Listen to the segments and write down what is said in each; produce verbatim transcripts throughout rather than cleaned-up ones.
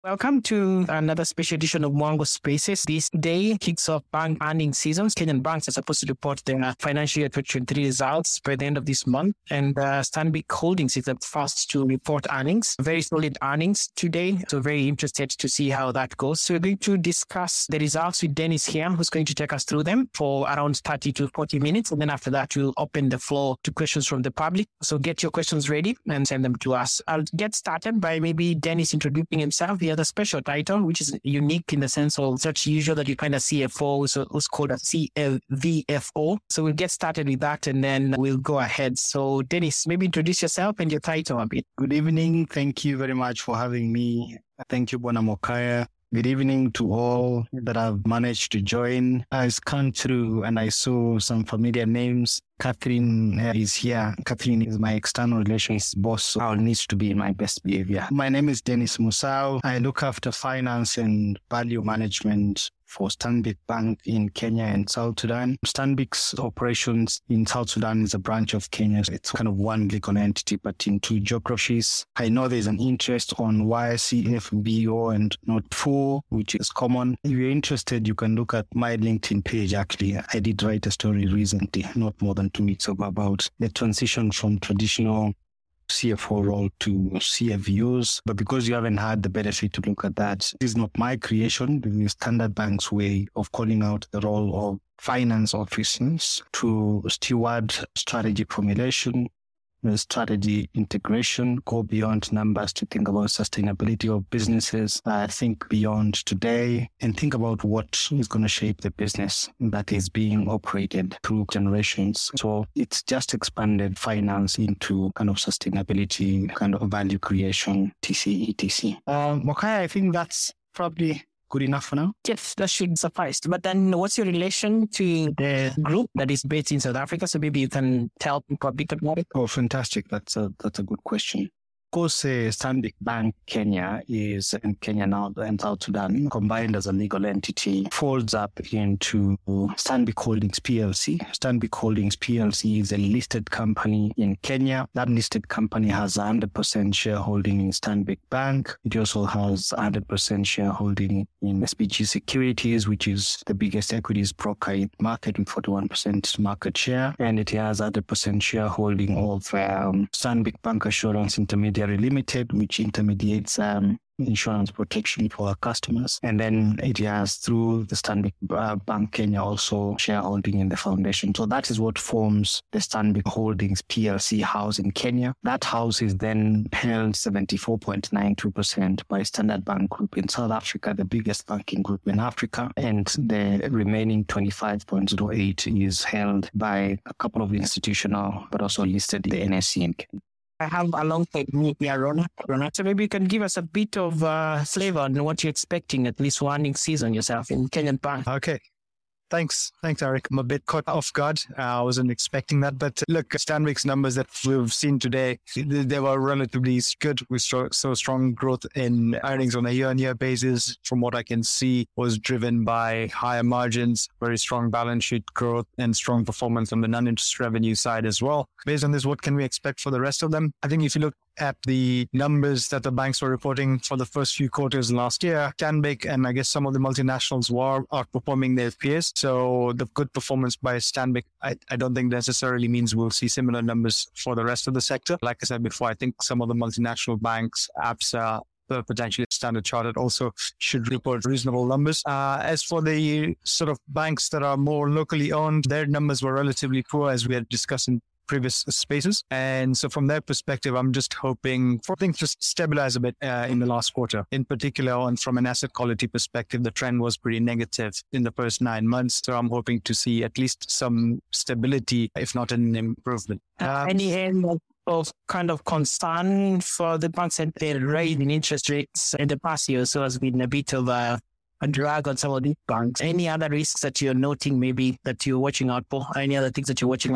Welcome to another special edition of Mwango Spaces. This day kicks off bank earnings seasons. Kenyan banks are supposed to report their financial year twenty twenty-three results by the end of this month. And uh, Stanbic Holdings is the first to report earnings. Very solid earnings today. So very interested to see how that goes. So we're going to discuss the results with Dennis here, who's going to take us through them for around thirty to forty minutes. And then after that, we'll open the floor to questions from the public. So get your questions ready and send them to us. I'll get started by maybe Dennis introducing himself. He has a special title, which is unique in the sense of such usual that you kind of C F O, so who's called a C V F O. So we'll get started with that and then we'll go ahead. So Dennis, maybe introduce yourself and your title a bit. Good evening. Thank you very much for having me. Thank you, Bwana Mokaya. Good evening to all that have managed to join. I scanned through and I saw some familiar names. Catherine is here. Catherine is my external relations boss, so I'll need to be in my best behavior. My name is Dennis Musau. I look after finance and value management for Stanbic Bank in Kenya and South Sudan. Stanbic's operations in South Sudan is a branch of Kenya. It's kind of one legal entity, but in two geographies. I know there's an interest on why C F B O and not F O, which is common. If you're interested, you can look at my LinkedIn page. Actually, I did write a story recently, not more than two weeks ago, about the transition from traditional C F O role to C F Us. But because you haven't had the benefit to look at that, this is not my creation. This is Standard Bank's way of calling out the role of finance officers to steward strategy formulation, strategy integration, go beyond numbers to think about sustainability of businesses, uh, think beyond today, and think about what is going to shape the business that is being operated through generations. So it's just expanded finance into kind of sustainability, kind of value creation, et cetera, et cetera. Um, Mokaya, I think that's probably good enough for now. Yes, that should suffice. But then what's your relation to the group that is based in South Africa? So maybe you can tell people a bit about it. Oh, fantastic. That's a, that's a good question. Of course, uh, Stanbic Bank Kenya is in Kenya now and South Sudan combined as a legal entity, folds up into Stanbic Holdings P L C. Stanbic Holdings P L C is a listed company in Kenya. That listed company has one hundred percent shareholding in Stanbic Bank. It also has one hundred percent shareholding in S P G Securities, which is the biggest equities broker in the market with forty-one percent market share. And it has one hundred percent shareholding of um, Stanbic Bank Assurance Intermediary Limited, which intermediates um, insurance protection for our customers. And then it has, through the Stanbic uh, Bank Kenya, also shareholding in the foundation. So that is what forms the Stanbic Holdings P L C house in Kenya. That house is then held seventy-four point nine two percent by Standard Bank Group in South Africa, the biggest banking group in Africa. And the remaining twenty-five point zero eight is held by a couple of institutional, but also listed in the N S C in Kenya. I have alongside me here, Rona. Rona. So maybe you can give us a bit of uh, flavor on what you're expecting at least one earnings season yourself in Kenyan Bank. Okay. Thanks. Thanks, Eric. I'm a bit caught off guard. Uh, I wasn't expecting that. But look, Stanbic's numbers that we've seen today, they were relatively good. We saw so strong growth in earnings on a year-on-year basis. From what I can see, was driven by higher margins, very strong balance sheet growth, and strong performance on the non-interest revenue side as well. Based on this, what can we expect for the rest of them? I think if you look at the numbers that the banks were reporting for the first few quarters last year, Stanbic and I guess some of the multinationals were outperforming their peers. So the good performance by Stanbic, I, I don't think necessarily means we'll see similar numbers for the rest of the sector. Like I said before, I think some of the multinational banks, Absa, potentially Standard Chartered also should report reasonable numbers. Uh, as for the sort of banks that are more locally owned, their numbers were relatively poor, as we had discussed in previous spaces. And so from their perspective, I'm just hoping for things to stabilize a bit uh, in the last quarter. In particular, on from an asset quality perspective, the trend was pretty negative in the first nine months. So I'm hoping to see at least some stability, if not an improvement. Um, Any end of kind of concern for the banks that they're raising interest rates in the past year? So has been a bit of a a drag on some of these banks. Any other risks that you're noting maybe that you're watching out for? Any other things that you're watching out for?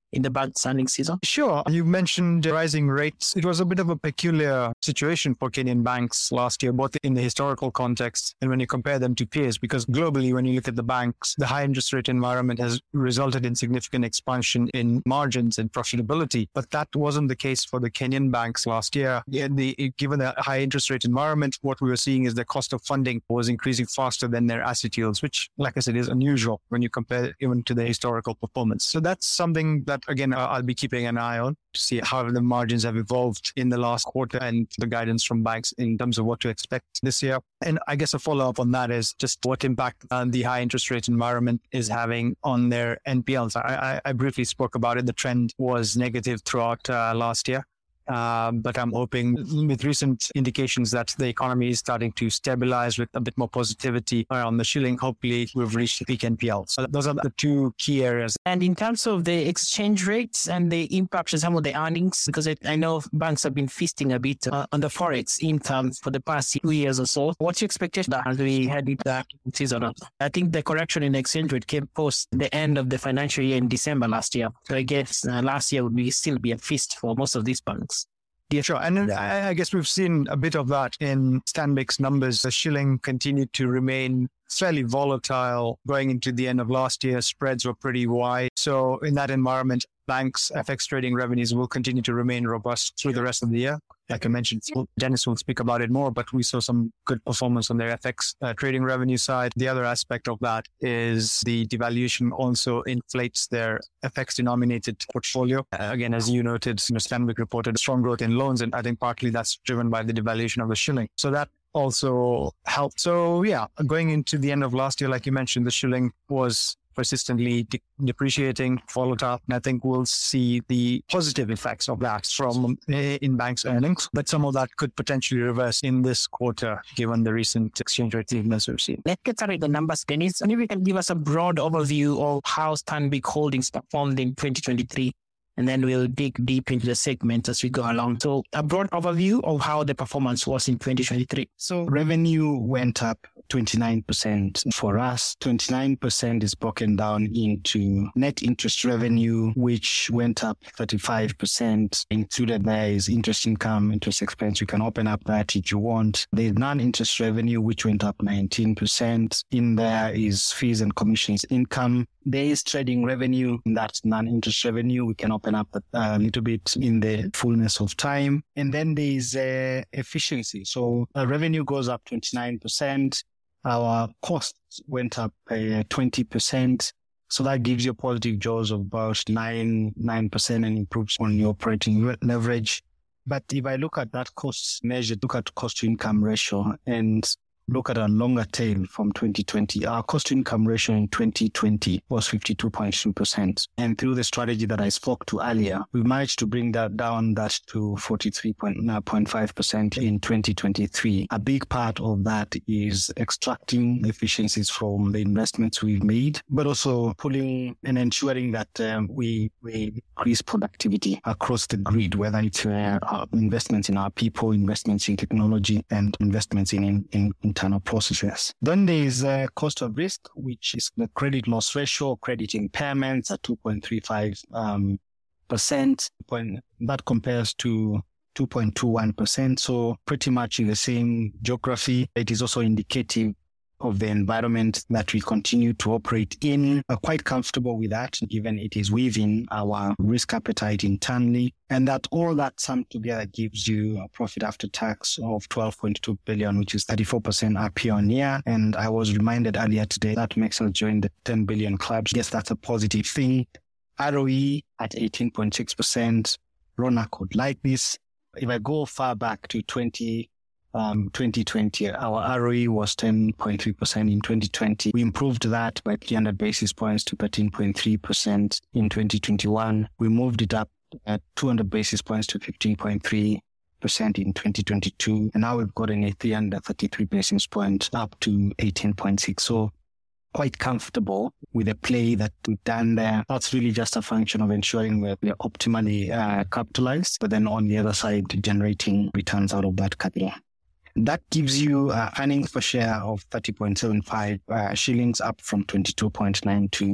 in the bank's earnings season? Sure. You mentioned rising rates. It was a bit of a peculiar situation for Kenyan banks last year, both in the historical context and when you compare them to peers, because globally, when you look at the banks, the high interest rate environment has resulted in significant expansion in margins and profitability. But that wasn't the case for the Kenyan banks last year. The, given the high interest rate environment, what we were seeing is the cost of funding was increasing faster than their asset yields, which, like I said, is unusual when you compare even to the historical performance. So that's something that, again, I'll be keeping an eye on to see how the margins have evolved in the last quarter and the guidance from banks in terms of what to expect this year. And I guess a follow-up on that is just what impact uh, the high interest rate environment is having on their N P Ls. I, I, I briefly spoke about it. The trend was negative throughout uh, last year. Uh, but I'm hoping with recent indications that the economy is starting to stabilize with a bit more positivity around the shilling, hopefully we've reached peak N P L. So those are the two key areas. And in terms of the exchange rates and the impact on some of the earnings, because it, I know banks have been feasting a bit uh, on the Forex income for the past two years or so. What's your expectation as we head into the season? I think the correction in exchange rate came post the end of the financial year in December last year. So I guess uh, last year would be still be a feast for most of these banks. Yeah, sure. And I guess we've seen a bit of that in Stanbic's numbers. The shilling continued to remain fairly volatile going into the end of last year. Spreads were pretty wide. So in that environment, banks' F X trading revenues will continue to remain robust through the rest of the year. Like I mentioned, Dennis will speak about it more, but we saw some good performance on their F X uh, trading revenue side. The other aspect of that is the devaluation also inflates their F X denominated portfolio. Uh, again, as you noted, you know, Stanbic reported strong growth in loans, and I think partly that's driven by the devaluation of the shilling. So that also helped. So yeah, going into the end of last year, like you mentioned, the shilling was persistently de- depreciating, volatile. And I think we'll see the positive effects of that from uh, in banks' earnings. But some of that could potentially reverse in this quarter, given the recent exchange rate movements we've seen. Let's get started with the numbers, Dennis. Maybe you can give us a broad overview of how Stanbic Holdings performed in twenty twenty-three. And then we'll dig deep into the segment as we go along. So a broad overview of how the performance was in twenty twenty-three. So revenue went up twenty-nine percent for us. twenty-nine percent is broken down into net interest revenue, which went up thirty-five percent. Included there is interest income, interest expense. You can open up that if you want. There's non-interest revenue, which went up nineteen percent. In there is fees and commissions income. There is trading revenue. That's non-interest revenue. We can open up a little bit in the fullness of time. And then there is uh, efficiency. So uh, revenue goes up twenty-nine percent. Our costs went up uh, twenty percent. So that gives you a positive jaws of about nine, nine percent and improves on your operating re- leverage. But if I look at that cost measure, look at cost to income ratio and look at a longer tail from twenty twenty, our cost to income ratio in twenty twenty was fifty-two point two percent. And through the strategy that I spoke to earlier, we managed to bring that down that to forty-three point five percent in twenty twenty-three. A big part of that is extracting efficiencies from the investments we've made, but also pulling and ensuring that um, we, we increase productivity across the grid, whether it's uh, our investments in our people, investments in technology, and investments in, in, in internal processes. Then there is uh, cost of risk, which is the credit loss ratio, credit impairments at two point three five percent. Um, that compares to two point two one percent. So pretty much in the same geography. It is also indicative of the environment that we continue to operate in. We're quite comfortable with that, given it is within our risk appetite internally. And that all that summed together gives you a profit after tax of twelve point two billion, which is thirty-four percent up year on year. And I was reminded earlier today that makes us join the ten billion club. Yes, that's a positive thing. R O E at eighteen point six percent. Rona could like this. If I go far back to twenty Um, twenty twenty, our R O E was ten point three percent in twenty twenty. We improved that by three hundred basis points to thirteen point three percent in twenty twenty-one. We moved it up at two hundred basis points to fifteen point three percent in twenty twenty-two. And now we've gotten a three hundred thirty-three basis points up to eighteen point six. So quite comfortable with the play that we've done there. That's really just a function of ensuring we're, we're optimally uh, capitalized, but then on the other side, generating returns out of that capital. That gives you uh, earnings per share of thirty point seven five uh, shillings, up from twenty-two point nine two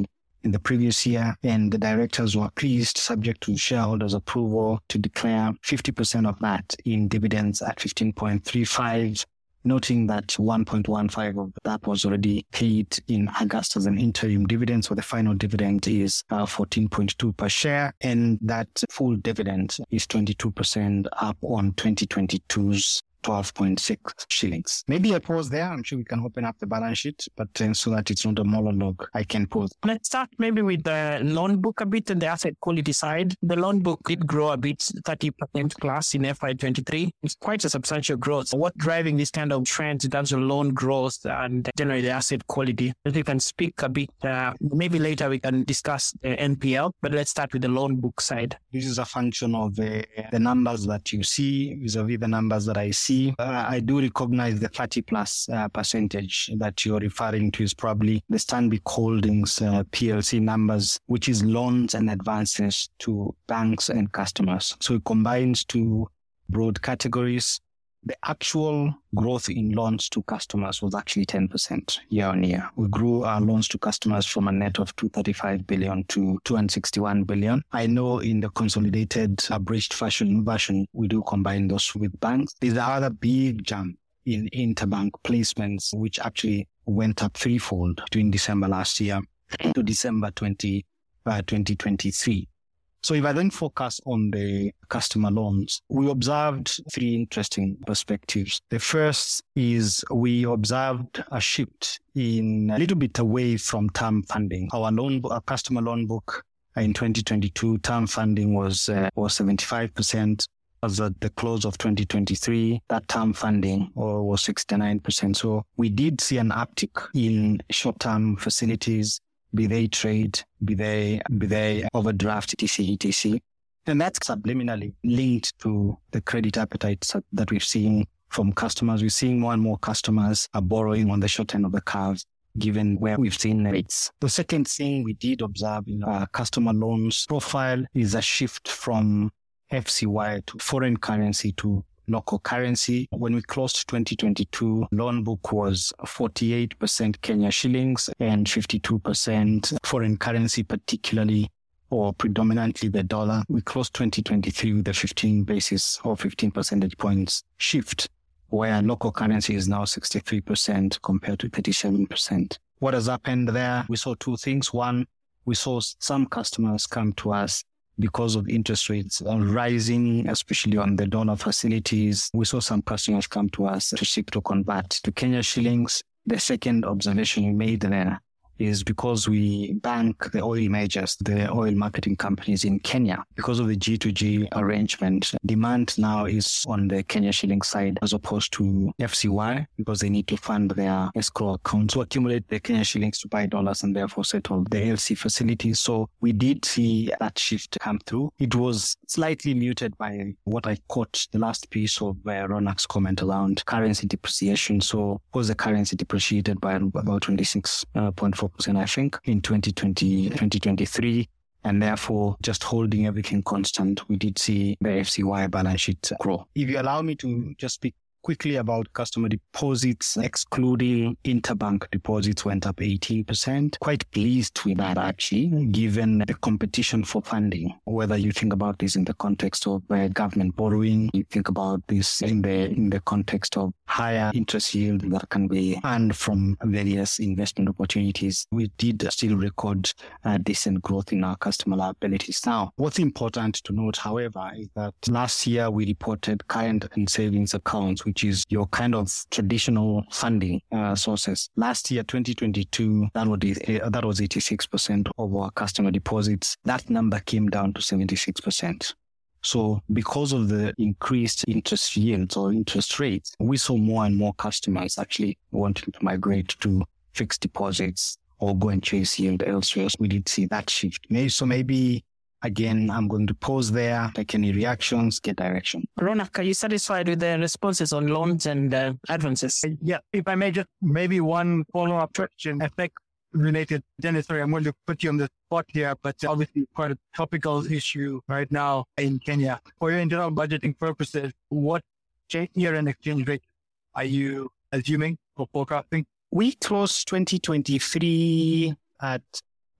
in the previous year. And the directors were pleased, subject to shareholders' approval, to declare fifty percent of that in dividends at fifteen point three five, noting that one point one five of that was already paid in August as an interim dividend. So the final dividend is uh, fourteen point two per share. And that full dividend is twenty-two percent up on twenty twenty-two's twelve point six shillings. Maybe I pause there. I'm sure we can open up the balance sheet, but uh, so that it's not a monologue, I can pause. Let's start maybe with the loan book a bit and the asset quality side. The loan book did grow a bit, thirty percent plus in F Y twenty-three. It's quite a substantial growth. What's driving this kind of trend in terms of loan growth and generally the asset quality? If you can speak a bit, uh, maybe later we can discuss the N P L, but let's start with the loan book side. This is a function of uh, the numbers that you see vis-a-vis the numbers that I see. Uh, I do recognize the thirty plus uh, percentage that you're referring to is probably the Stanbic Holdings uh, P L C numbers, which is loans and advances to banks and customers. So it combines two broad categories. The actual growth in loans to customers was actually ten percent year on year. We grew our loans to customers from a net of two hundred thirty-five billion to two hundred sixty-one billion. I know in the consolidated abridged fashion version, we do combine those with banks. There's another big jump in interbank placements, which actually went up threefold between December last year to December twenty twenty-three. So if I then focus on the customer loans, we observed three interesting perspectives. The first is we observed a shift in a little bit away from term funding. Our loan, our customer loan book in twenty twenty-two, term funding was uh, was seventy-five percent. As at the close of twenty twenty-three, that term funding or was sixty-nine percent. So we did see an uptick in short-term facilities, be they trade, be they, be they overdraft, et cetera, et cetera. And that's subliminally linked to the credit appetite that we've seen from customers. We're seeing more and more customers are borrowing on the short end of the curve, given where we've seen rates. The second thing we did observe in our customer loans profile is a shift from F C Y to foreign currency to local currency. When we closed twenty twenty-two, loan book was forty-eight percent Kenya shillings and fifty-two percent foreign currency, particularly or predominantly the dollar. We closed twenty twenty-three with a fifteen basis or fifteen percentage points shift, where local currency is now sixty-three percent compared to thirty-seven percent. What has happened there? We saw two things. One, we saw some customers come to us because of interest rates rising, especially on the dollar facilities. We saw some customers come to us to seek to convert to Kenya shillings. The second observation we made there is because we bank the oil majors, the oil marketing companies in Kenya. Because of the G to G arrangement, demand now is on the Kenya shilling side as opposed to F C Y, because they need to fund their escrow accounts to accumulate the Kenya shillings to buy dollars and therefore settle the L C facilities. So we did see that shift come through. It was slightly muted by what I caught the last piece of uh, Ronak's comment around currency depreciation. So was the currency depreciated by about twenty-six point four percent, I think, in twenty twenty, twenty twenty-three. And therefore, just holding everything constant, we did see the F C Y balance sheet grow. If you allow me to just speak quickly about customer deposits, excluding interbank deposits went up eighteen percent. Quite pleased with that, actually, given the competition for funding. Whether you think about this in the context of uh, government borrowing, you think about this in the in the context of higher interest yield that can be earned from various investment opportunities. We did still record uh, decent growth in our customer liabilities. Now, what's important to note, however, is that last year we reported current and savings accounts, which is your kind of traditional funding uh, sources. Last year, twenty twenty-two, that was, uh, that was eighty-six percent of our customer deposits. That number came down to seventy-six percent. So because of the increased interest yields or interest rates, we saw more and more customers actually wanting to migrate to fixed deposits or go and chase yield elsewhere. We did see that shift. So maybe, again, I'm going to pause there, take any reactions, get direction. Ronak, are you satisfied with the responses on loans and uh, advances? Yeah, if I may just maybe one follow-up question, F X related. Dennis, sorry, I'm going to put you on the spot here, but obviously quite a topical issue right now in Kenya. For your internal budgeting purposes, what year-end exchange rate are you assuming or forecasting? We closed twenty twenty-three at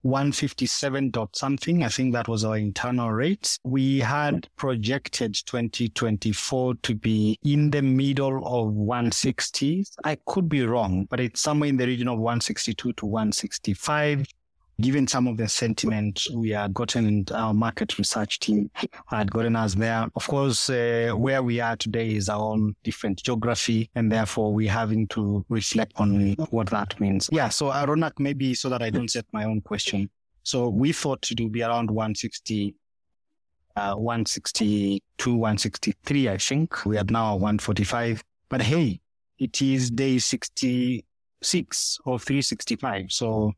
one fifty-seven dot something. I think that was our internal rate. We had projected twenty twenty-four to be in the middle of one sixty. I could be wrong, but it's somewhere in the region of one sixty-two to one sixty-five. Given some of the sentiment we had gotten, our market research team had gotten us there. Of course, uh, where we are today is our own different geography, and therefore we're having to reflect on what that means. Yeah, so uh, Ronak, maybe so that I don't set my own question. So we thought it would be around one sixty, uh, one sixty-two, one sixty-three, I think. We are now one forty-five. But hey, it is day sixty-six or three sixty-five. So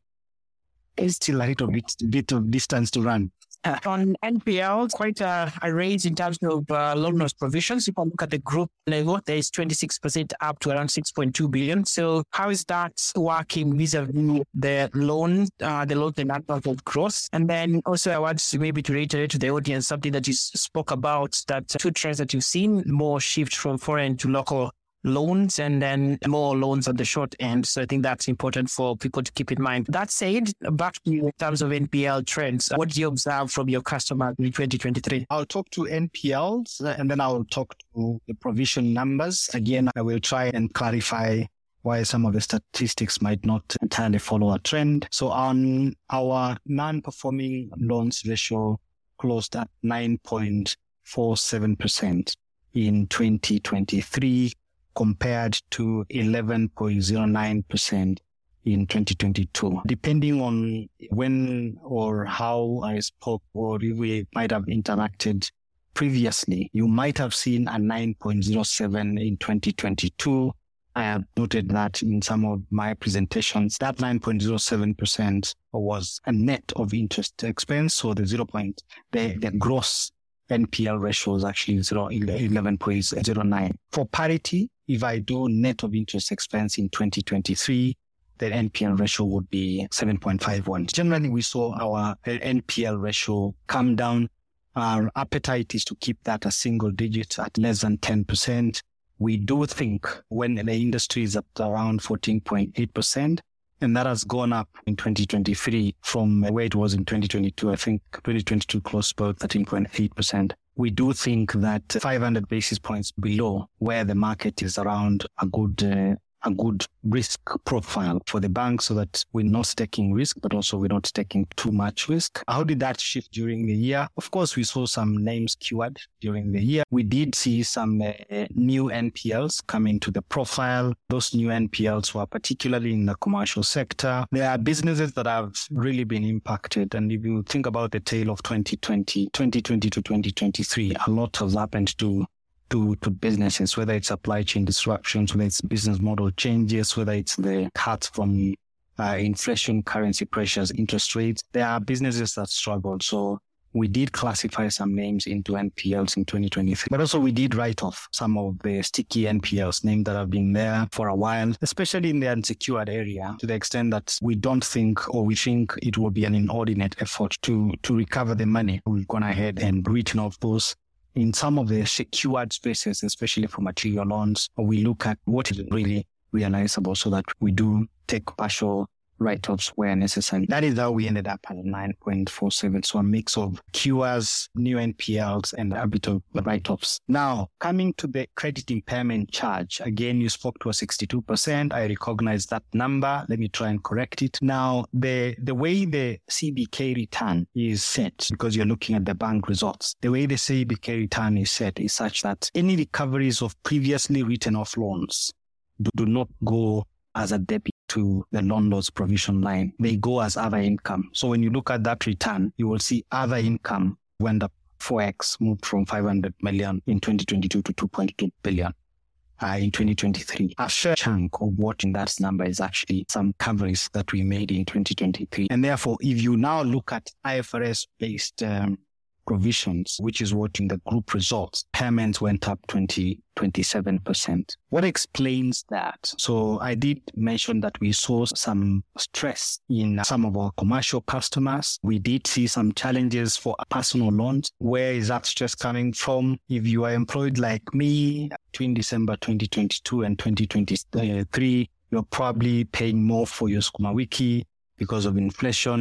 it's still a little bit, bit of distance to run. Uh, on N P L, quite a, a range in terms of uh, loan loss provisions. If I look at the group level, there is twenty-six percent up to around six point two billion. So how is that working vis-a-vis the loan, uh, the loan and of growth? And then also I want to maybe to reiterate to the audience something that you spoke about, that two trends that you've seen, more shift from foreign to local loans, and then more loans on the short end. So I think that's important for people to keep in mind. That said, back to you in terms of N P L trends, what do you observe from your customers in twenty twenty-three? I'll talk to N P Ls and then I'll talk to the provision numbers. Again, I will try and clarify why some of the statistics might not entirely follow a trend. So on our non-performing loans ratio closed at nine point four seven percent in twenty twenty-three, compared to eleven point zero nine percent in twenty twenty-two. Depending on when or how I spoke, or if we might have interacted previously, you might have seen a nine point zero seven in twenty twenty-two. I have noted that in some of my presentations. That nine point zero seven percent was a net of interest expense, so the zero point, the, the gross N P L ratio is actually eleven point zero nine. For parity, if I do net of interest expense in twenty twenty-three, the N P L ratio would be seven point five one. Generally, we saw our N P L ratio come down. Our appetite is to keep that a single digit at less than ten percent. We do think when the industry is at around fourteen point eight percent, and that has gone up in twenty twenty-three from where it was in twenty twenty-two. I think twenty twenty-two closed about thirteen point eight percent. We do think that five hundred basis points below where the market is around a good uh, a good risk profile for the bank, so that we're not taking risk, but also we're not taking too much risk. How did that shift during the year? Of course, we saw some names cured during the year. We did see some uh, new N P Ls coming to the profile. Those new N P Ls were particularly in the commercial sector. There are businesses that have really been impacted. And if you think about the tale of twenty twenty, twenty twenty to twenty twenty-three, a lot has happened to To, to businesses, whether it's supply chain disruptions, whether it's business model changes, whether it's the cuts from uh, inflation, currency pressures, interest rates. There are businesses that struggled. So we did classify some names into N P Ls in twenty twenty-three, but also we did write off some of the sticky N P Ls, names that have been there for a while, especially in the unsecured area, to the extent that we don't think, or we think it will be an inordinate effort to, to recover the money. We've gone ahead and written off those. In some of the secured spaces, especially for material loans, we look at what is really realizable so that we do take partial write-offs where necessary. That is how we ended up at nine point four seven. So a mix of cures, new N P Ls, and a bit of write-offs. Now, coming to the credit impairment charge, again, you spoke to a sixty-two percent. I recognize that number. Let me try and correct it. Now, the, the way the C B K return is set, because you're looking at the bank results, the way the C B K return is set is such that any recoveries of previously written off loans do, do not go as a debit to the loan loss provision line. They go as other income. So when you look at that return, you will see other income went up four x, moved from five hundred million in twenty twenty-two to two point two billion uh, in twenty twenty-three. A fair chunk of what in that number is actually some coverage that we made in twenty twenty-three. And therefore, if you now look at I F R S-based um, provisions, which is what in the group results, payments went up twenty, twenty-seven percent. What explains that? So I did mention that we saw some stress in some of our commercial customers. We did see some challenges for personal loans. Where is that stress coming from? If you are employed like me between December twenty twenty-two and twenty twenty-three, you're probably paying more for your Sukuma Wiki because of inflation.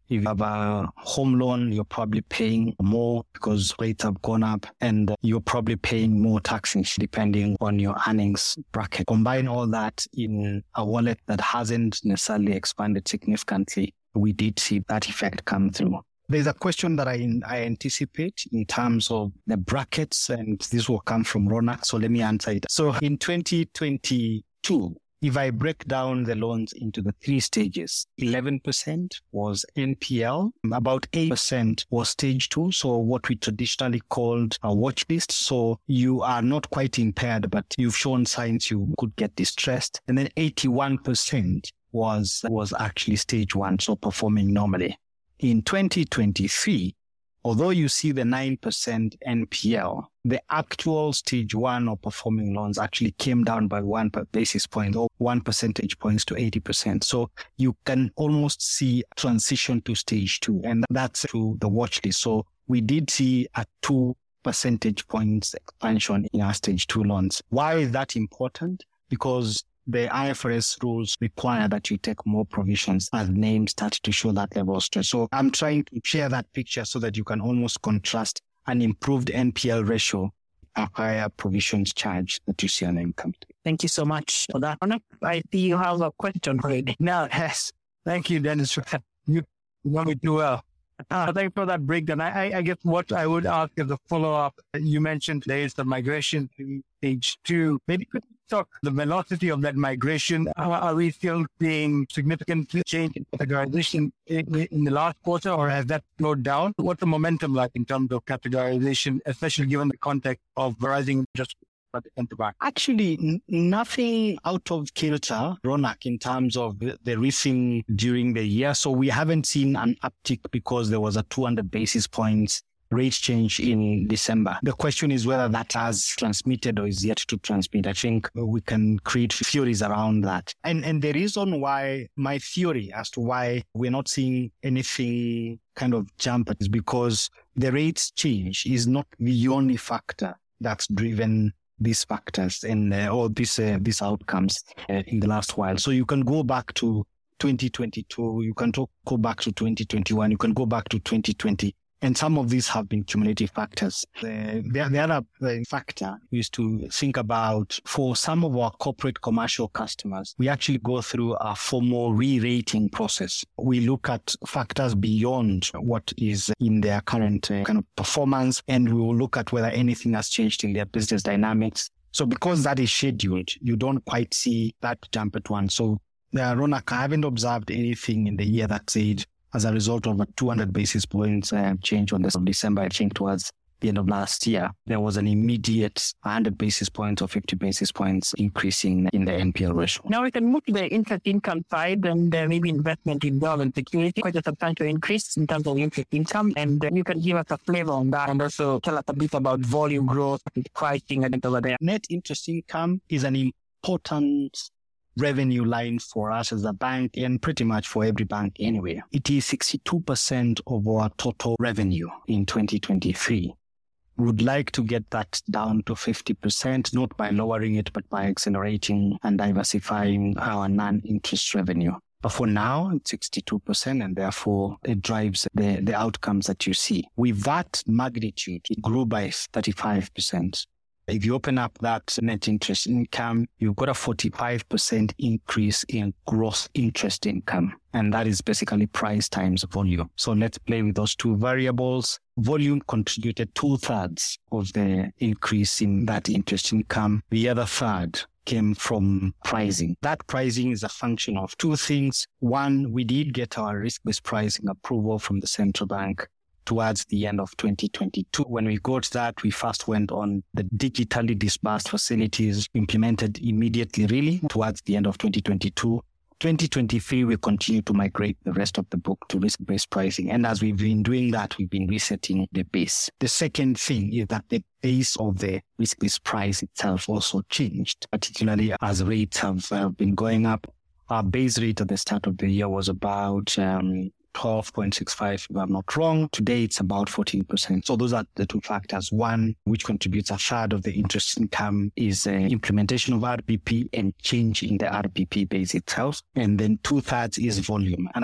If you have a home loan, you're probably paying more because rates have gone up, and you're probably paying more taxes depending on your earnings bracket. Combine all that in a wallet that hasn't necessarily expanded significantly. We did see that effect come through. There's a question that I, I anticipate in terms of the brackets, and this will come from Ronak. So let me answer it. So in twenty twenty-two, if I break down the loans into the three stages, eleven percent was N P L, about eight percent was stage two, so what we traditionally called a watch list. So you are not quite impaired, but you've shown signs you could get distressed. And then eighty-one percent was, was actually stage one, so performing normally. In twenty twenty-three, although you see the nine percent N P L, the actual stage one or performing loans actually came down by one basis point or one percentage points to eighty percent. So you can almost see transition to stage two, and that's through the watch list. So we did see a two percentage points expansion in our stage two loans. Why is that important? Because the I F R S rules require that you take more provisions as names start to show that level of stress. So I'm trying to share that picture so that you can almost contrast an improved N P L ratio, a higher provisions charge that you see on income. Thank you so much for that. I see you have a question already. No, yes. Thank you, Dennis. You know me too well. Uh, thank you for that breakdown. I, I, I guess what I would ask as a follow-up, you mentioned there is the migration to stage two. Maybe could you talk the velocity of that migration? Are, are we still seeing significant change in categorization in, in the last quarter, or has that slowed down? What's the momentum like in terms of categorization, especially given the context of rising just Actually, n- nothing out of kilter, Ronak, in terms of the, the risk during the year. So we haven't seen an uptick because there was a two hundred basis points rate change in December. The question is whether that has transmitted or is yet to transmit. I think we can create theories around that. And, and the reason why, my theory as to why we're not seeing anything kind of jump is because the rates change is not the only factor that's driven these factors and uh, or these uh, these outcomes uh, in the last while. So you can go back to twenty twenty-two, you can talk, go back to twenty twenty-one, you can go back to twenty twenty, and some of these have been cumulative factors. Uh, the, the other uh, factor is to think about, for some of our corporate commercial customers, we actually go through a formal re-rating process. We look at factors beyond what is in their current uh, kind of performance, and we will look at whether anything has changed in their business dynamics. So because that is scheduled, you don't quite see that jump at once. So uh, Ronak, I haven't observed anything in the year that said, as a result of a two hundred basis points uh, change on the of December, I think towards the end of last year, there was an immediate one hundred basis points or fifty basis points increasing in the N P L ratio. Now we can move to the interest income side and uh, maybe investment in government security. Quite a substantial increase in terms of interest income. And uh, you can give us a flavor on that and also tell us a bit about volume growth, pricing, and over there. Net interest income is an important revenue line for us as a bank and pretty much for every bank anyway. It is sixty-two percent of our total revenue in twenty twenty-three. We would like to get that down to fifty percent, not by lowering it, but by accelerating and diversifying our non-interest revenue. But for now, it's sixty-two percent, and therefore it drives the, the outcomes that you see. With that magnitude, it grew by thirty-five percent. If you open up that net interest income, you've got a forty-five percent increase in gross interest income. And that is basically price times volume. So let's play with those two variables. Volume contributed two thirds of the increase in that interest income. The other third came from pricing. That pricing is a function of two things. One, we did get our risk-based pricing approval from the central bank towards the end of twenty twenty-two. When we got that, we first went on the digitally disbursed facilities implemented immediately, really, towards the end of twenty twenty-two. twenty twenty-three, we continue to migrate the rest of the book to risk-based pricing. And as we've been doing that, we've been resetting the base. The second thing is that the base of the risk-based price itself also changed, particularly as rates have uh, been going up. Our base rate at the start of the year was about um, twelve point six five, if I'm not wrong. Today, it's about fourteen percent. So those are the two factors. One, which contributes a third of the interest income, is uh, implementation of R P P and change in the R P P base itself. And then two thirds is volume. And I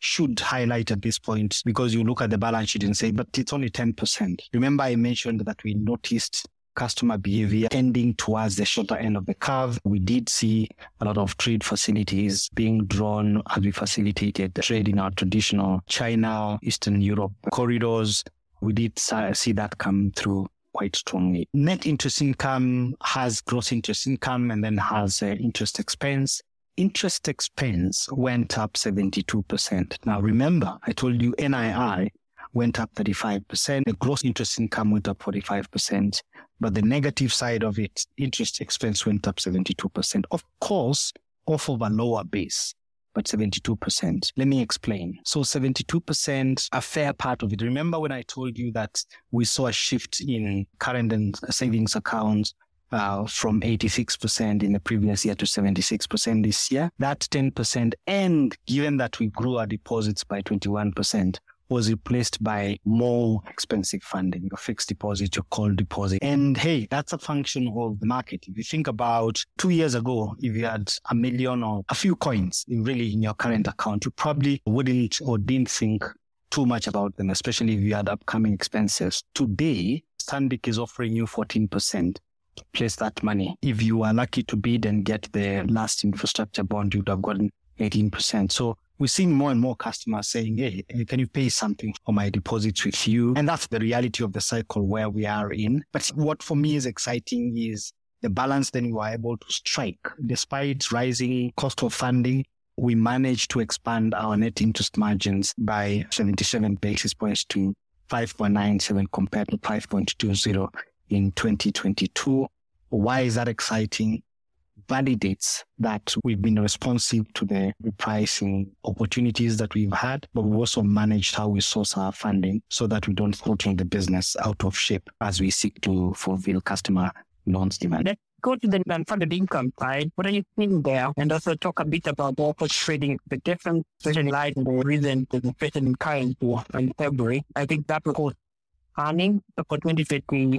should highlight at this point, because you look at the balance sheet and say, but it's only ten percent. Remember, I mentioned that we noticed customer behavior tending towards the shorter end of the curve. We did see a lot of trade facilities being drawn as we facilitated trade in our traditional China, Eastern Europe corridors. We did see that come through quite strongly. Net interest income has gross interest income and then has uh, interest expense. Interest expense went up seventy-two percent. Now, remember, I told you N I I went up thirty-five percent. The gross interest income went up forty-five percent. But the negative side of it, interest expense went up seventy-two percent. Of course, off of a lower base, but seventy-two percent. Let me explain. So seventy-two percent, a fair part of it. Remember when I told you that we saw a shift in current and savings accounts Uh, from eighty-six percent in the previous year to seventy-six percent this year? That ten percent, and given that we grew our deposits by twenty-one percent, was replaced by more expensive funding, your fixed deposit, your call deposit. And hey, that's a function of the market. If you think about two years ago, if you had a million or a few coins in really in your current account, you probably wouldn't or didn't think too much about them, especially if you had upcoming expenses. Today, Stanbic is offering you fourteen percent. To place that money. If you are lucky to bid and get the last infrastructure bond, you'd have gotten eighteen percent. So we're seeing more and more customers saying, hey, can you pay something for my deposits with you? And that's the reality of the cycle where we are in. But what for me is exciting is the balance then you are able to strike. Despite rising cost of funding, we managed to expand our net interest margins by seventy-seven basis points to five point nine seven compared to five point two zero in twenty twenty-two. Why is that exciting? Validates that we've been responsive to the repricing opportunities that we've had, but we've also managed how we source our funding so that we don't put the business out of shape as we seek to fulfill customer loans demand. Let's go to the unfunded income side. What are you seeing there? And also talk a bit about the offer trading, the difference, especially in light of the recent inflation in currency in February. I think that will cause earnings for twenty twenty.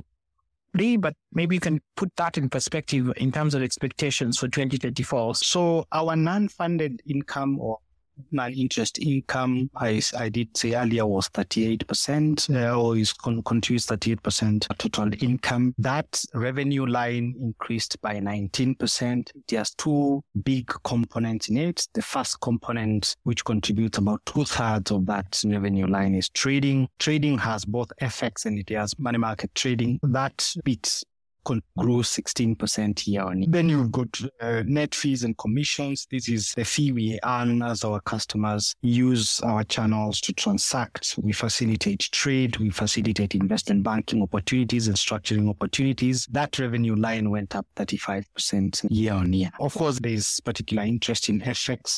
But maybe you can put that in perspective in terms of expectations for twenty twenty-four. So our non-funded income or non-interest income, I, I did say earlier, was thirty-eight percent, uh, or is con- contributes thirty-eight percent total income. That revenue line increased by nineteen percent. It has two big components in it. The first component, which contributes about two-thirds of that revenue line, is trading. Trading has both F X and it has money market trading. That bit grew sixteen percent year on year. Then you've got uh, net fees and commissions. This is the fee we earn as our customers use our channels to transact. We facilitate trade. We facilitate investment banking opportunities and structuring opportunities. That revenue line went up thirty-five percent year on year. Of course, there's particular interest in F X.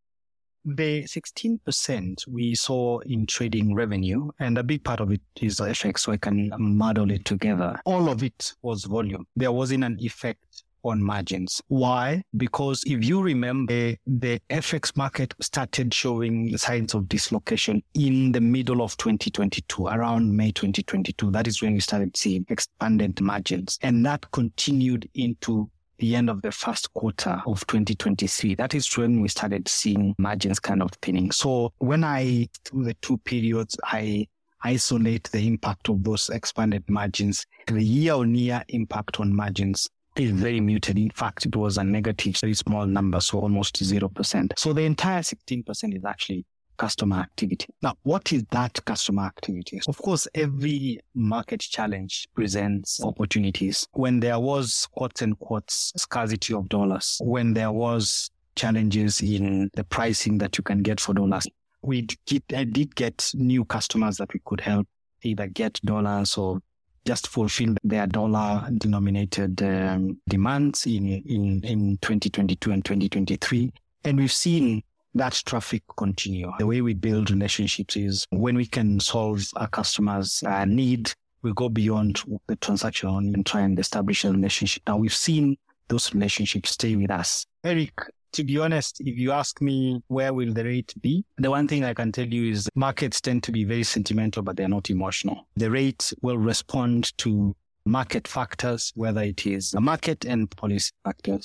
The sixteen percent we saw in trading revenue, and a big part of it is F X, so I can muddle it together. All of it was volume. There wasn't an effect on margins. Why? Because if you remember, the F X market started showing signs of dislocation in the middle of twenty twenty-two, around May twenty twenty-two. That is when we started seeing expanded margins. And that continued into the end of the first quarter of twenty twenty-three. That is when we started seeing margins kind of thinning. So when I, through the two periods, I isolate the impact of those expanded margins, the year-on-year impact on margins is very muted. In fact, it was a negative, very small number, so almost zero percent. So the entire sixteen percent is actually customer activity. Now, what is that customer activity? Of course, every market challenge presents opportunities. When there was, quotes and quotes, scarcity of dollars, when there was challenges in the pricing that you can get for dollars, we did, I did get new customers that we could help either get dollars or just fulfill their dollar-denominated um, demands in, in, in twenty twenty-two and twenty twenty-three. And we've seen that traffic continue. The way we build relationships is when we can solve our customers' uh, need, we go beyond the transaction and try and establish a relationship. Now, we've seen those relationships stay with us. Eric, to be honest, if you ask me where will the rate be, the one thing I can tell you is markets tend to be very sentimental, but they're not emotional. The rate will respond to market factors, whether it is the market and policy factors.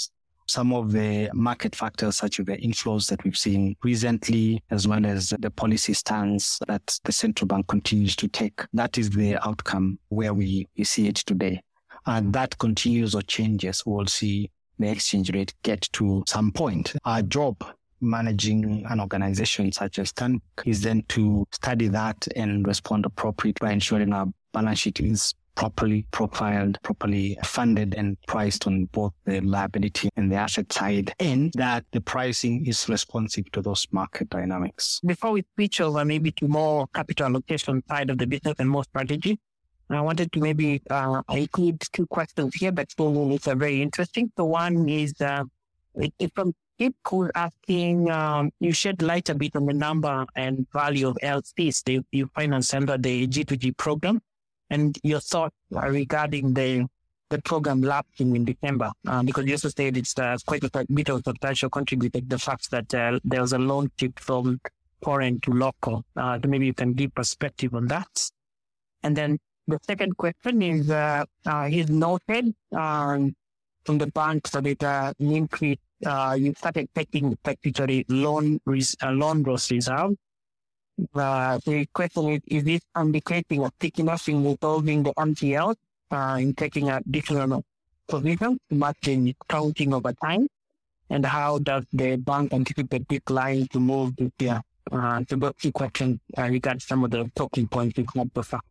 some of the market factors, such as the inflows that we've seen recently, as well as the policy stance that the central bank continues to take. That is the outcome where we, we see it today. And that continues or changes, we'll see the exchange rate get to some point. Our job managing an organization such as Stanbic is then to study that and respond appropriately by ensuring our balance sheet is properly profiled, properly funded and priced on both the liability and the asset side, and that the pricing is responsive to those market dynamics. Before we switch over maybe to more capital allocation side of the business and more strategy, I wanted to maybe uh, include two questions here, but both are very interesting. So one is, uh, if from people asking, um, you shed light a bit on the number and value of L Cs that you finance under the G two G program, and your thoughts regarding the the program lapsing in December, uh, because you also said it's uh, quite a bit of a substantial contributor to the fact that uh, there was a loan shift from foreign to local. Uh, so maybe you can give perspective on that. And then the second question is, uh, uh, he's noted um, from the bank that it uh, increased, uh, you started taking particularly loan, res- uh, loan growth reserve. Uh, the question is, is this indicating a thickness in resolving the M P L, uh, in taking additional provisions, much in counting over time? And how does the bank anticipate this line to move this year? Uh, so those two questions uh, regarding some of the talking points we have so far.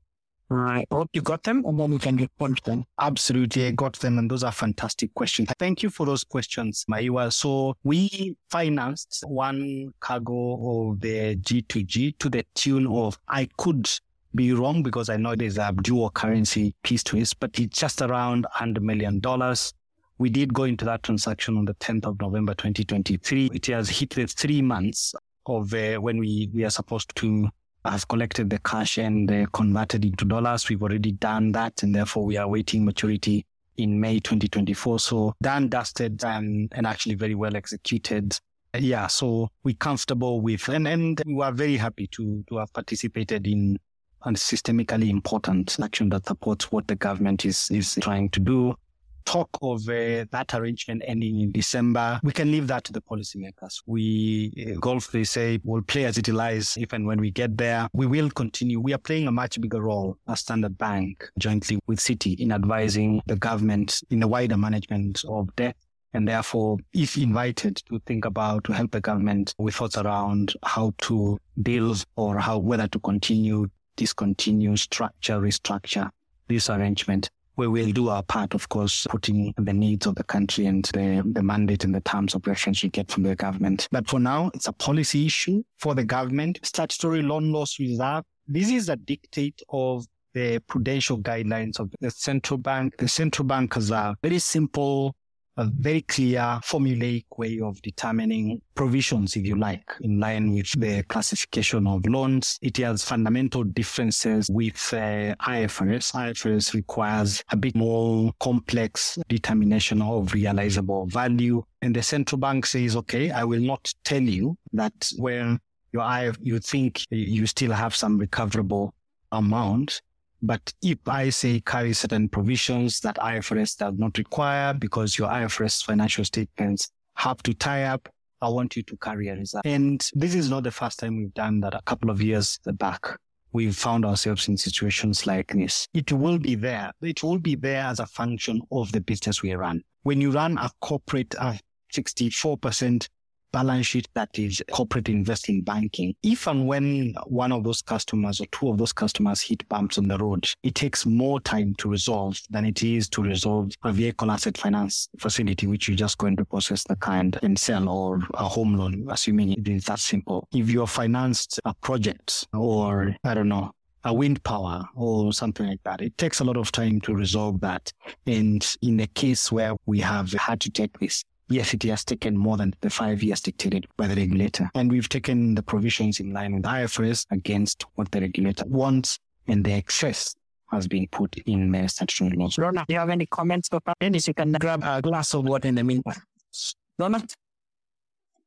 I hope you got them, and then we can respond to them. Absolutely, I got them, and those are fantastic questions. Thank you for those questions, Maiwa. So we financed one cargo of the G two G to the tune of, I could be wrong because I know there's a dual currency piece to it, but it's just around one hundred million dollars. We did go into that transaction on the tenth of November, twenty twenty-three. It has hit the three months of uh, when we, we are supposed to have collected the cash and uh, converted into dollars. We've already done that, and therefore we are waiting maturity in May twenty twenty-four. So done, dusted, and, and actually very well executed. Yeah, so we're comfortable with, and, and we are very happy to, to have participated in a systemically important action that supports what the government is, is trying to do. Talk of uh, that arrangement ending in December, we can leave that to the policymakers. We, uh, golf, they say, will play as it lies if and when we get there. We will continue. We are playing a much bigger role as Standard Bank, jointly with Citi, in advising the government in the wider management of debt. And therefore, if invited to think about, to help the government with thoughts around how to deal or how, whether to continue, discontinue, structure, restructure this arrangement, we will do our part, of course, putting the needs of the country and the, the mandate and the terms of reference we get from the government. But for now, it's a policy issue for the government. Statutory loan loss reserve. This is a dictate of the prudential guidelines of the central bank. The central bank has a very simple, a very clear formulaic way of determining provisions, if you like, in line with the classification of loans. It has fundamental differences with uh, I F R S. I F R S requires a bit more complex determination of realizable value. And the central bank says, okay, I will not tell you that when your I F, you think you still have some recoverable amount, but if I say carry certain provisions that I F R S does not require because your I F R S financial statements have to tie up, I want you to carry a reserve. And this is not the first time we've done that. A couple of years back, we've found ourselves in situations like this. It will be there. It will be there as a function of the business we run. When you run a corporate uh, sixty-four percent balance sheet that is corporate investment banking, if and when one of those customers or two of those customers hit bumps on the road, it takes more time to resolve than it is to resolve a vehicle asset finance facility, which you just go and repossess the car and, and sell, or a home loan, assuming it is that simple. If you're financed a project or, I don't know, a wind power or something like that, it takes a lot of time to resolve that. And in a case where we have had to take this, yes, it has taken more than the five years dictated by the regulator. And we've taken the provisions in line with I F R S against what the regulator wants, and the excess has been put in the statutory laws. Rona, do you have any comments for Dennis? You can grab a glass of water in the meantime. Rona?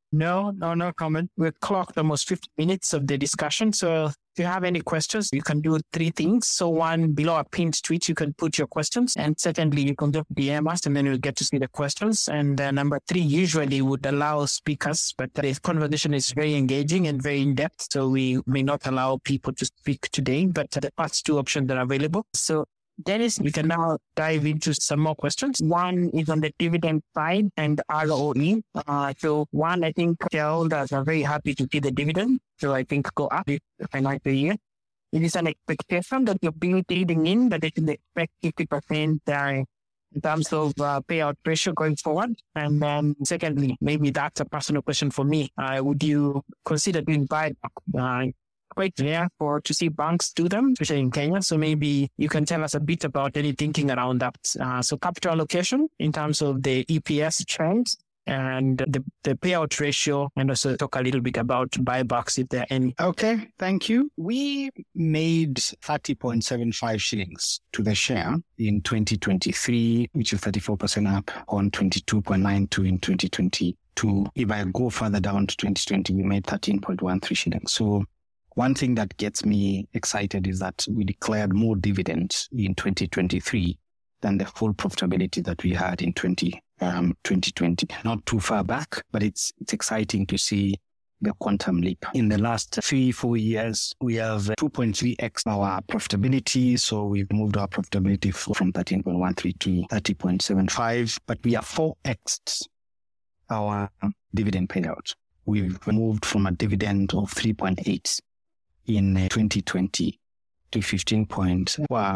No, no, no comment. We've clocked almost fifty minutes of the discussion. So if you have any questions, you can do three things. So one, below a pinned tweet, you can put your questions. And secondly, you can just D M us and then we'll get to see the questions. And uh, number three, usually would allow speakers, but the conversation is very engaging and very in-depth. So we may not allow people to speak today, but the first two options are available. So Dennis, we can now dive into some more questions. One is on the dividend side and R O E. Uh, so one, I think shareholders are very happy to see the dividend. So I think go up this financial year. It is an expectation that you're being trading in, that they should expect fifty percent uh, in terms of uh, payout ratio going forward. And then secondly, maybe that's a personal question for me. Uh, would you consider doing buyback? Uh, quite rare for to see banks do them, especially in Kenya. So maybe you can tell us a bit about any thinking around that. Uh, so capital allocation in terms of the E P S trends and the, the payout ratio, and also talk a little bit about buybacks if there are any. Okay, thank you. We made thirty point seven five shillings to the share in twenty twenty-three, which is thirty-four percent up on twenty-two point nine two in twenty twenty-two. If I go further down to twenty twenty, we made thirteen point one three shillings. So one thing that gets me excited is that we declared more dividends in twenty twenty-three than the full profitability that we had in twenty twenty. Not too far back, but it's it's exciting to see the quantum leap. In the last three, four years, we have two point three x our profitability. So we've moved our profitability from thirteen point one three to thirty point seven five, but we have four x our dividend payout. We've moved from a dividend of three point eight in twenty twenty to fifteen point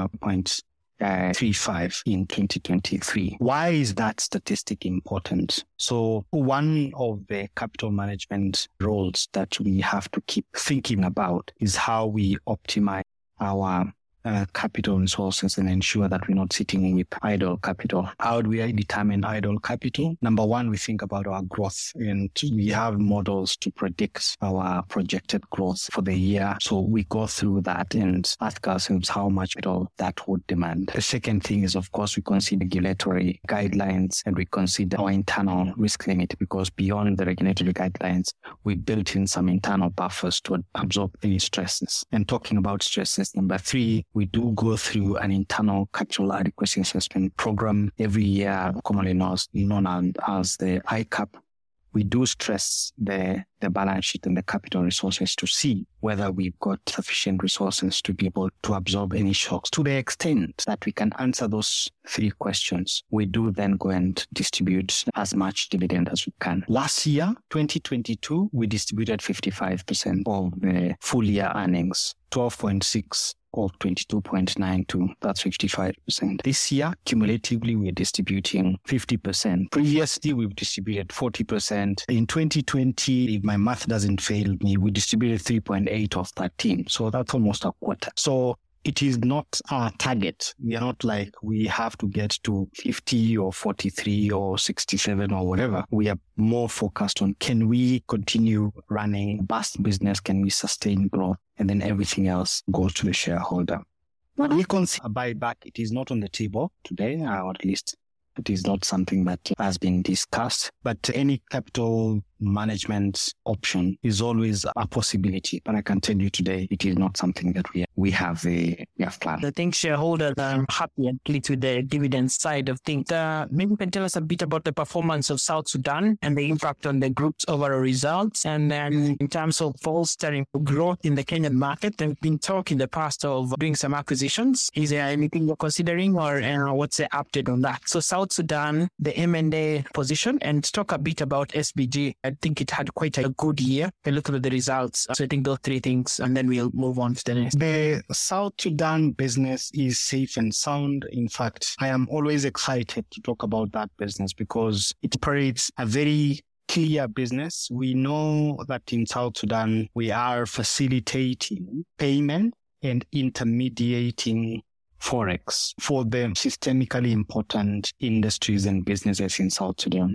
three five in twenty twenty-three. Why is that statistic important? So one of the capital management roles that we have to keep thinking about is how we optimize our Uh, capital resources and ensure that we're not sitting with idle capital. How do we determine idle capital? Number one, we think about our growth, and we have models to predict our projected growth for the year. So we go through that and ask ourselves how much capital that would demand. The second thing is, of course, we consider regulatory guidelines and we consider our internal risk limit, because beyond the regulatory guidelines, we built in some internal buffers to absorb any stresses. And talking about stresses, number three, we do go through an internal capital adequacy assessment program every year, commonly known as the I C A P. We do stress the, the balance sheet and the capital resources to see whether we've got sufficient resources to be able to absorb any shocks. To the extent that we can answer those three questions, we do then go and distribute as much dividend as we can. Last year, twenty twenty-two, we distributed fifty-five percent of the full year earnings, twelve point six of twenty-two point nine two. That's fifty-five percent. This year, cumulatively, we're distributing fifty percent. Previously, we've distributed forty percent. In twenty twenty, if my math doesn't fail me, we distributed three point eight of thirteen. So that's almost a quarter. So it is not our target. We are not like we have to get to fifty or forty-three or sixty-seven or whatever. We are more focused on, can we continue running a vast business? Can we sustain growth? And then everything else goes to the shareholder. When we consider a buyback, it is not on the table today, or at least it is not something that has been discussed. But any capital management option is always a possibility. But I can tell you today, it is not something that we we have a we have planned. I think shareholders are happy at least with the dividend side of things. Uh, maybe you can tell us a bit about the performance of South Sudan and the impact on the group's overall results. And then in terms of bolstering growth in the Kenyan market, there's been talk in the past of doing some acquisitions. Is there anything you're considering, or uh, what's the update on that? So South Sudan, the M and A position, and talk a bit about S B G. I think it had quite a good year. I look at the results. So I think those three things, and then we'll move on to the next. The South Sudan business is safe and sound. In fact, I am always excited to talk about that business because it operates a very clear business. We know that in South Sudan, we are facilitating payment and intermediating Forex for the systemically important industries and businesses in South Sudan.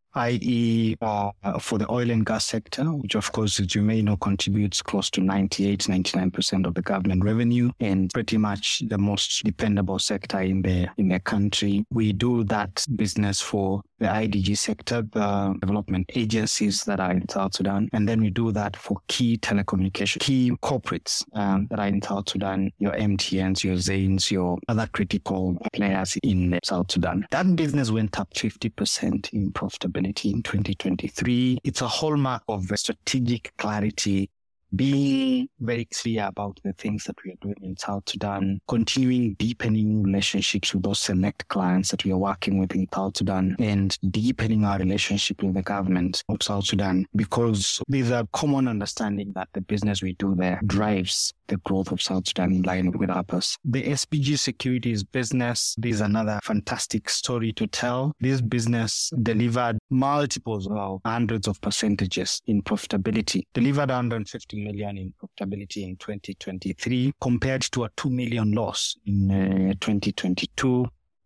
that is uh, for the oil and gas sector, which of course, as you may know, contributes close to ninety-eight, ninety-nine percent of the government revenue and pretty much the most dependable sector in the, in the country. We do that business for the I D G sector, the development agencies that are in South Sudan. And then we do that for key telecommunication, key corporates um, that are in South Sudan, your M T Ns, your Zains, your other critical players in South Sudan. That business went up fifty percent in profitability in twenty twenty-three. It's a hallmark of strategic clarity, being very clear about the things that we are doing in South Sudan, continuing deepening relationships with those select clients that we are working with in South Sudan, and deepening our relationship with the government of South Sudan, because there's a common understanding that the business we do there drives the growth of South Sudan in line with our purpose. The S P G Securities business, this is another fantastic story to tell. This business delivered multiples of hundreds of percentages in profitability, delivered one hundred fifty million in profitability in twenty twenty-three compared to a two million loss in uh, twenty twenty-two.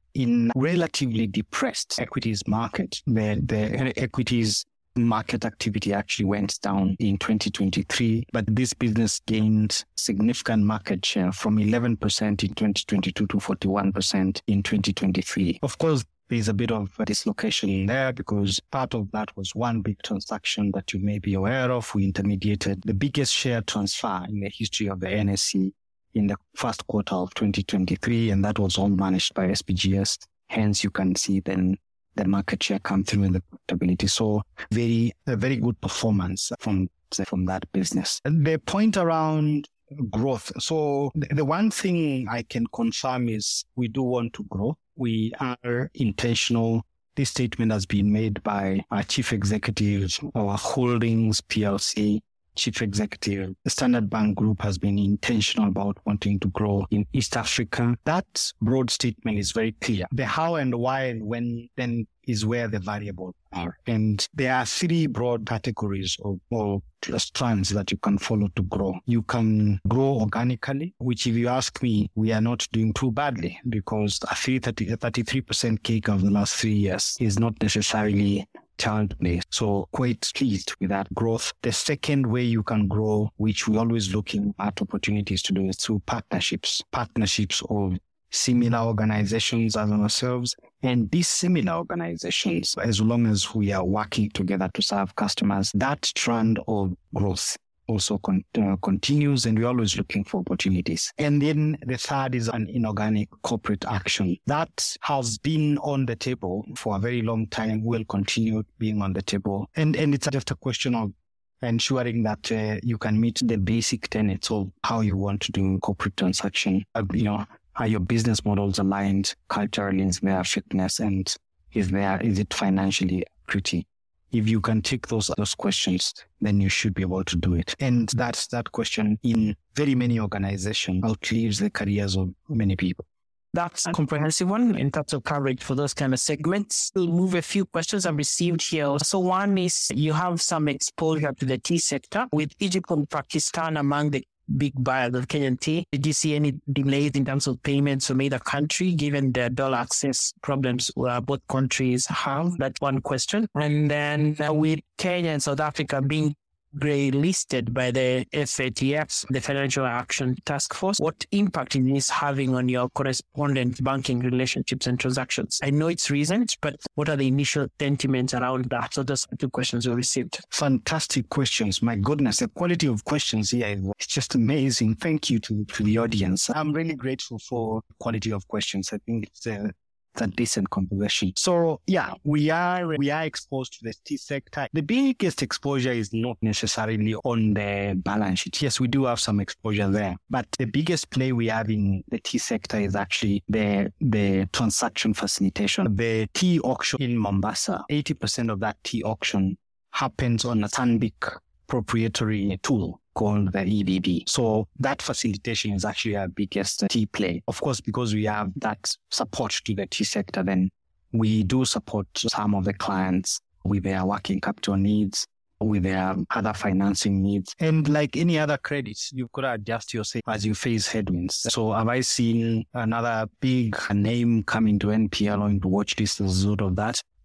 In relatively depressed equities market, where the equities market activity actually went down in twenty twenty-three, but this business gained significant market share from eleven percent in twenty twenty-two to forty-one percent in twenty twenty-three. Of course, there's a bit of a dislocation in there because part of that was one big transaction that you may be aware of. We intermediated the biggest share transfer in the history of the N S C in the first quarter of twenty twenty-three, and that was all managed by S P G S. Hence, you can see then the market share come through in the profitability. So very, a very good performance from, from that business. The point around growth. So the one thing I can confirm is we do want to grow. We are intentional. This statement has been made by our chief executive, our holdings P L C chief executive. The Standard Bank Group has been intentional about wanting to grow in East Africa. That broad statement is very clear. The how and why and when then is where the variables are. And there are three broad categories of, or strands that you can follow to grow. You can grow organically, which if you ask me, we are not doing too badly because a thirty-three percent cake of the last three years is not necessarily childless. So quite pleased with that growth. The second way you can grow, which we're always looking at opportunities to do, is through partnerships, partnerships of similar organizations as ourselves and these similar organizations, as long as we are working together to serve customers, that trend of growth also con- uh, continues, and we're always looking for opportunities. And then the third is an inorganic corporate action. That has been on the table for a very long time, will continue being on the table. And, and it's just a question of ensuring that uh, you can meet the basic tenets of how you want to do corporate transaction. Uh, you know, are your business models aligned culturally? Is there fitness, and is there is it financially pretty? If you can take those those questions, then you should be able to do it. And that's that question in very many organizations outlives the careers of many people. That's a comprehensive one in terms of coverage for those kind of segments. We'll move a few questions I've received here. So one is, you have some exposure to the tea sector with Egypt and Pakistan among the big buyers of Kenyan tea. Did you see any delays in terms of payments from either country, given the dollar access problems uh, both countries have? That's one question. And then uh, with Kenya and South Africa being grey listed by the F A T F, the Financial Action Task Force, what impact is this having on your correspondent banking relationships and transactions? I know it's recent, but what are the initial sentiments around that? So those are two questions we received. Fantastic questions. My goodness, the quality of questions here is just amazing. Thank you to, to the audience. I'm really grateful for the quality of questions. I think it's a It's a decent conversation. So yeah, we are we are exposed to the tea sector. The biggest exposure is not necessarily on the balance sheet. Yes, we do have some exposure there, but the biggest play we have in the tea sector is actually the the transaction facilitation. The tea auction in Mombasa, eighty percent of that tea auction happens on a Stanbic proprietary tool called the E D D. So that facilitation is actually our biggest tea play. Of course, because we have that support to the tea sector, then we do support some of the clients with their working capital needs, with their other financing needs. And like any other credits, you've got to adjust yourself as you face headwinds. So have I seen another big name come into N P L or into watch list as a result of that?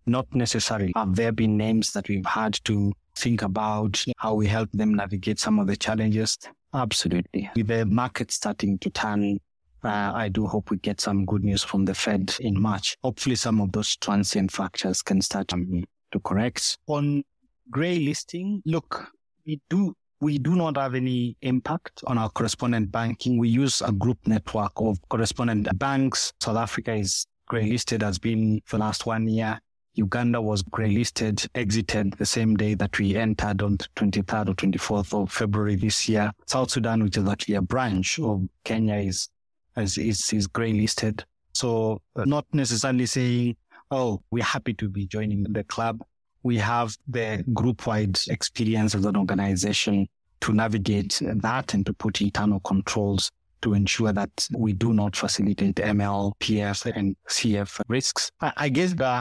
Not necessarily. Have there been names that we've had to think about how we help them navigate some of the challenges? Absolutely. With the market starting to turn, uh, I do hope we get some good news from the Fed in March. Hopefully some of those transient factors can start um, to correct. On grey listing, look, we do we do not have any impact on our correspondent banking. We use a group network of correspondent banks. South Africa is grey listed, has been for the last one year. Uganda was grey listed, exited the same day that we entered on the twenty-third or twenty-fourth of February this year. South Sudan, which is actually a branch of Kenya, is is, is, is grey listed. So uh, not necessarily saying, oh, we're happy to be joining the club. We have the group-wide experience as an organization to navigate that and to put internal controls to ensure that we do not facilitate M L, P F, and C F risks. I, I guess the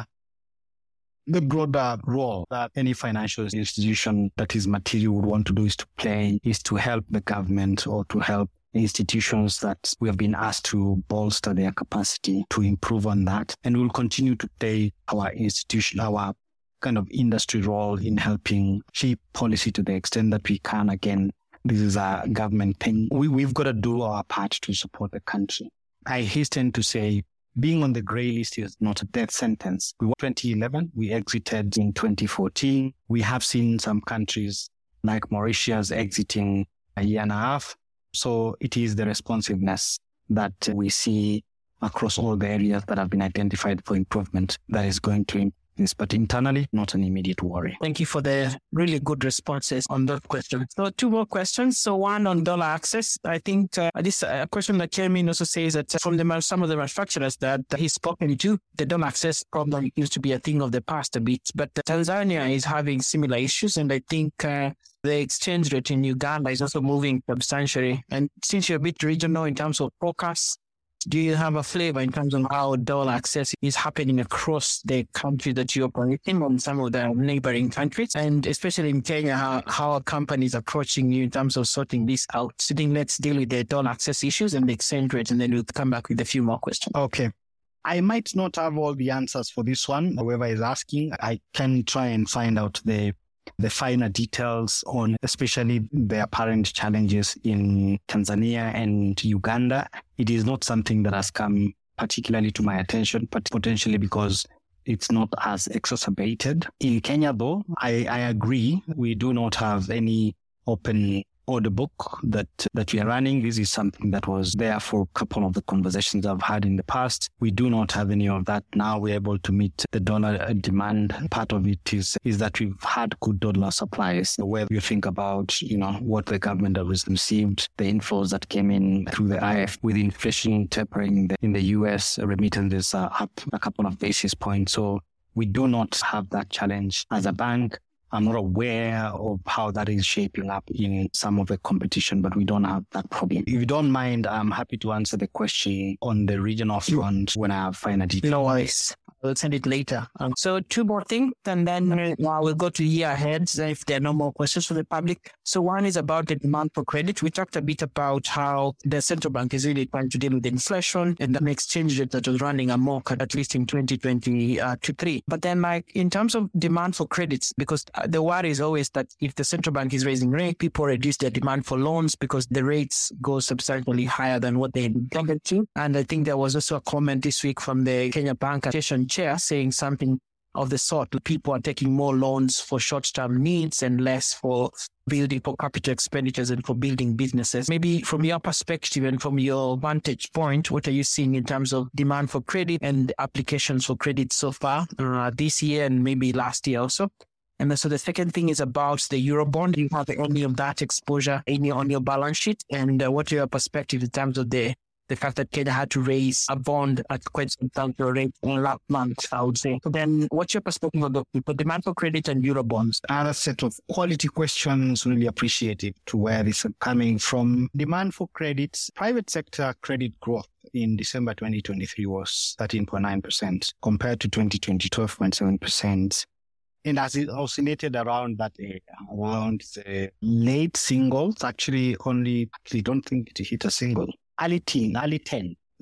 The broader role that any financial institution that is material would want to do is to play, is to help the government or to help institutions that we have been asked to bolster their capacity to improve on that. And we'll continue to play our institution, our kind of industry role in helping shape policy to the extent that we can. Again, this is a government thing. We, we've got to do our part to support the country. I hasten to say, being on the grey list is not a death sentence. We were twenty eleven, we exited in twenty fourteen. We have seen some countries like Mauritius exiting a year and a half. So it is the responsiveness that we see across all the areas that have been identified for improvement that is going to improve this, but internally, not an immediate worry. Thank you for the really good responses on that question. So two more questions. So one on dollar access. I think uh, this uh, question that came in also says that from the some of the manufacturers that he's spoken to, the dollar access problem used to be a thing of the past a bit, but Tanzania is having similar issues, and I think uh, the exchange rate in Uganda is also moving substantially. And since you're a bit regional in terms of forecasts, do you have a flavor in terms of how dollar access is happening across the country that you operate in on some of the neighboring countries? And especially in Kenya, how, how are companies approaching you in terms of sorting this out? So then let's deal with the dollar access issues and the exchange rate, and then we'll come back with a few more questions. Okay. I might not have all the answers for this one. Whoever is asking, I can try and find out the the finer details on especially the apparent challenges in Tanzania and Uganda. It is not something that has come particularly to my attention, but potentially because it's not as exacerbated. In Kenya, though, I, I agree. We do not have any open order book that, that we are running. This is something that was there for a couple of the conversations I've had in the past. We do not have any of that now. We're able to meet the dollar demand. Part of it is, is that we've had good dollar supplies. Where you think about, you know, what the government has received, the inflows that came in through the I F with inflation tapering in the, in the U S, remittances are up a couple of basis points. So we do not have that challenge as a bank. I'm not aware of how that is shaping up in some of the competition, but we don't have that problem. If you don't mind, I'm happy to answer the question on the regional front when I have finer details. No worries. We'll send it later. Um, so two more things, and then uh, we'll go to year ahead if there are no more questions for the public. So one is about the demand for credit. We talked a bit about how the central bank is really trying to deal with inflation and the exchange rate that was running amok, at least in twenty twenty-three. But then like in terms of demand for credits, because the worry is always that if the central bank is raising rate, people reduce their demand for loans because the rates go substantially higher than what they intended to. And I think there was also a comment this week from the Kenya Bank Association chair saying something of the sort. People are taking more loans for short-term needs and less for building for capital expenditures and for building businesses. Maybe from your perspective and from your vantage point, what are you seeing in terms of demand for credit and applications for credit so far uh, this year and maybe last year also? And then, so the second thing is about the Eurobond. You have any of that exposure any on your balance sheet? And uh, what are your perspective in terms of the the fact that Kenya had to raise a bond at quite substantial rate in last month, I would say. So then what's your perspective of the, the demand for credit and Eurobonds? Another set of quality questions, really appreciative to where this is coming from. Demand for credits, private sector credit growth in December twenty twenty-three was thirteen point nine percent compared to twenty twenty, twelve point seven percent. And as it oscillated around that area, around the late singles, actually only, actually don't think it hit a single. Early teen, early ten,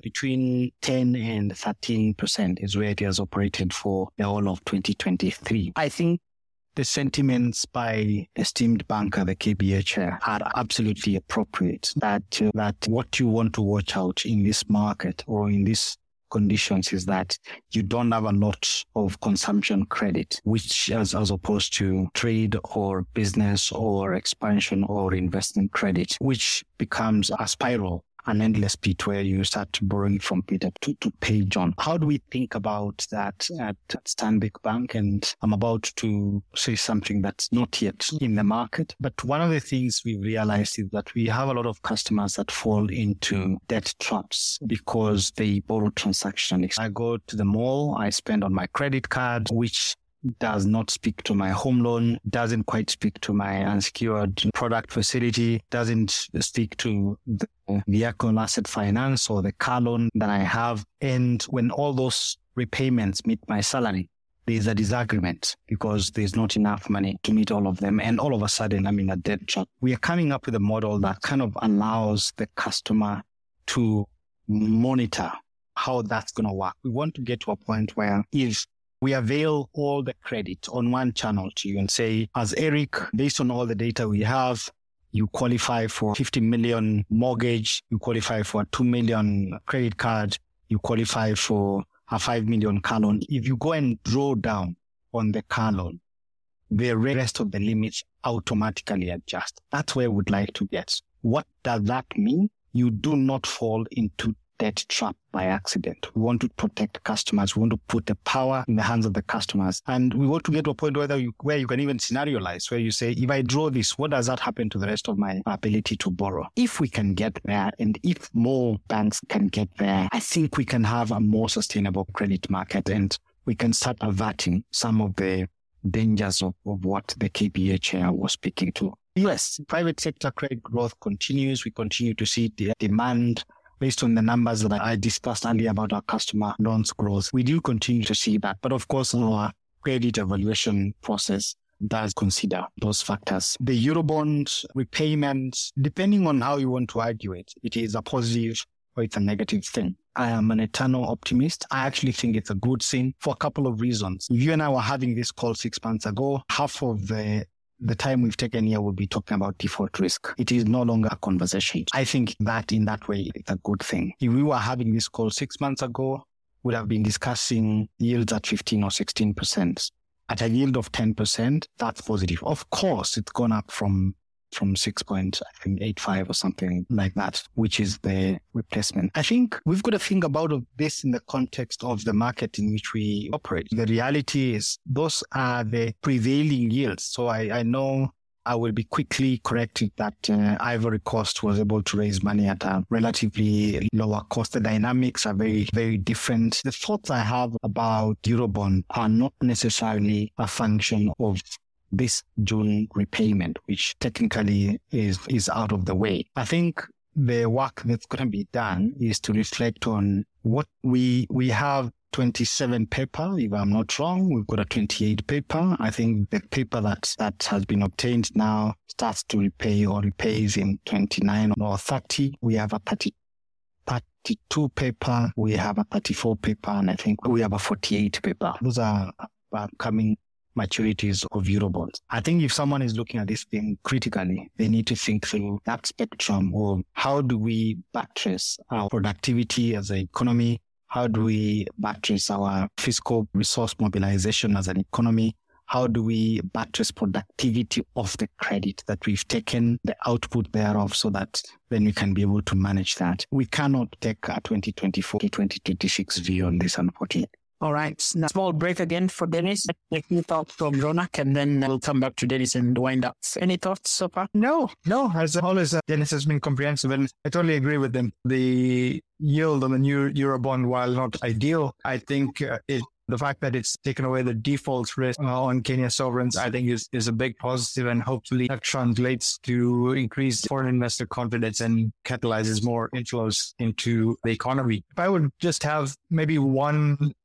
between ten and thirteen percent is where it has operated for the whole of twenty twenty-three. I think the sentiments by esteemed banker, the K B A chair, are absolutely appropriate. That uh, that what you want to watch out in this market or in these conditions is that you don't have a lot of consumption credit, which as, as opposed to trade or business or expansion or investment credit, which becomes a spiral, an endless pit where you start borrowing from Peter to, to pay John. How do we think about that at Stanbic Bank? And I'm about to say something that's not yet in the market. But one of the things we realized is that we have a lot of customers that fall into debt traps because they borrow transactionally. I go to the mall, I spend on my credit card, which does not speak to my home loan, doesn't quite speak to my unsecured product facility, doesn't speak to the vehicle asset finance or the car loan that I have. And when all those repayments meet my salary, there's a disagreement because there's not enough money to meet all of them. And all of a sudden, I'm in a debt trap. We are coming up with a model that kind of allows the customer to monitor how that's going to work. We want to get to a point where if we avail all the credit on one channel to you and say, as Eric, based on all the data we have, you qualify for fifty million mortgage, you qualify for a two million credit card, you qualify for a five million car loan. If you go and draw down on the car loan, the rest of the limits automatically adjust. That's where we'd like to get. What does that mean? You do not fall into debt trap by accident. We want to protect customers. We want to put the power in the hands of the customers. And we want to get to a point where you, where you can even scenariolize, where you say, if I draw this, what does that happen to the rest of my ability to borrow? If we can get there, and if more banks can get there, I think we can have a more sustainable credit market, and we can start averting some of the dangers of, of what the K B A chair was speaking to. Yes, private sector credit growth continues. We continue to see the demand. Based on the numbers that I discussed earlier about our customer loans growth, we do continue to see that. But of course, our credit evaluation process does consider those factors. The Eurobond repayment, depending on how you want to argue it, it is a positive or it's a negative thing. I am an eternal optimist. I actually think it's a good thing for a couple of reasons. If you and I were having this call six months ago, half of the The time we've taken here, we'll be talking about default risk. It is no longer a conversation. I think that in that way, it's a good thing. If we were having this call six months ago, we'd have been discussing yields at fifteen or sixteen percent. At a yield of ten percent, that's positive. Of course, it's gone up from from six point eight five or something like that, which is the replacement. I think we've got to think about this in the context of the market in which we operate. The reality is those are the prevailing yields. So I, I know I will be quickly corrected that uh, Ivory Coast was able to raise money at a relatively lower cost. The dynamics are very, very different. The thoughts I have about Eurobond are not necessarily a function of this June repayment, which technically is, is out of the way. I think the work that's going to be done is to reflect on what we, we have twenty-seven paper, if I'm not wrong. We've got a twenty-eight paper. I think the paper that, that has been obtained now starts to repay or repays in twenty-nine or thirty. We have a thirty, thirty-two paper. We have a thirty-four paper. And I think we have a forty-eight paper. Those are upcoming maturities of Eurobonds. I think if someone is looking at this thing critically, they need to think through that spectrum of how do we buttress our productivity as an economy? How do we buttress our fiscal resource mobilization as an economy? How do we buttress productivity of the credit that we've taken, the output thereof, so that then we can be able to manage that? We cannot take a twenty twenty-four to twenty twenty-six view on this, unfortunately. All right. Now, small break again for Dennis. A few thoughts from Ronak, and then we'll come back to Dennis and wind up. Any thoughts so far? No, no. As always, uh, Dennis has been comprehensive, and I totally agree with him. The yield on the new Eurobond, while not ideal, I think uh, it, the fact that it's taken away the default risk uh, on Kenya sovereigns, I think is, is a big positive, and hopefully that translates to increased foreign investor confidence and catalyzes more inflows into the economy. If I would just have maybe one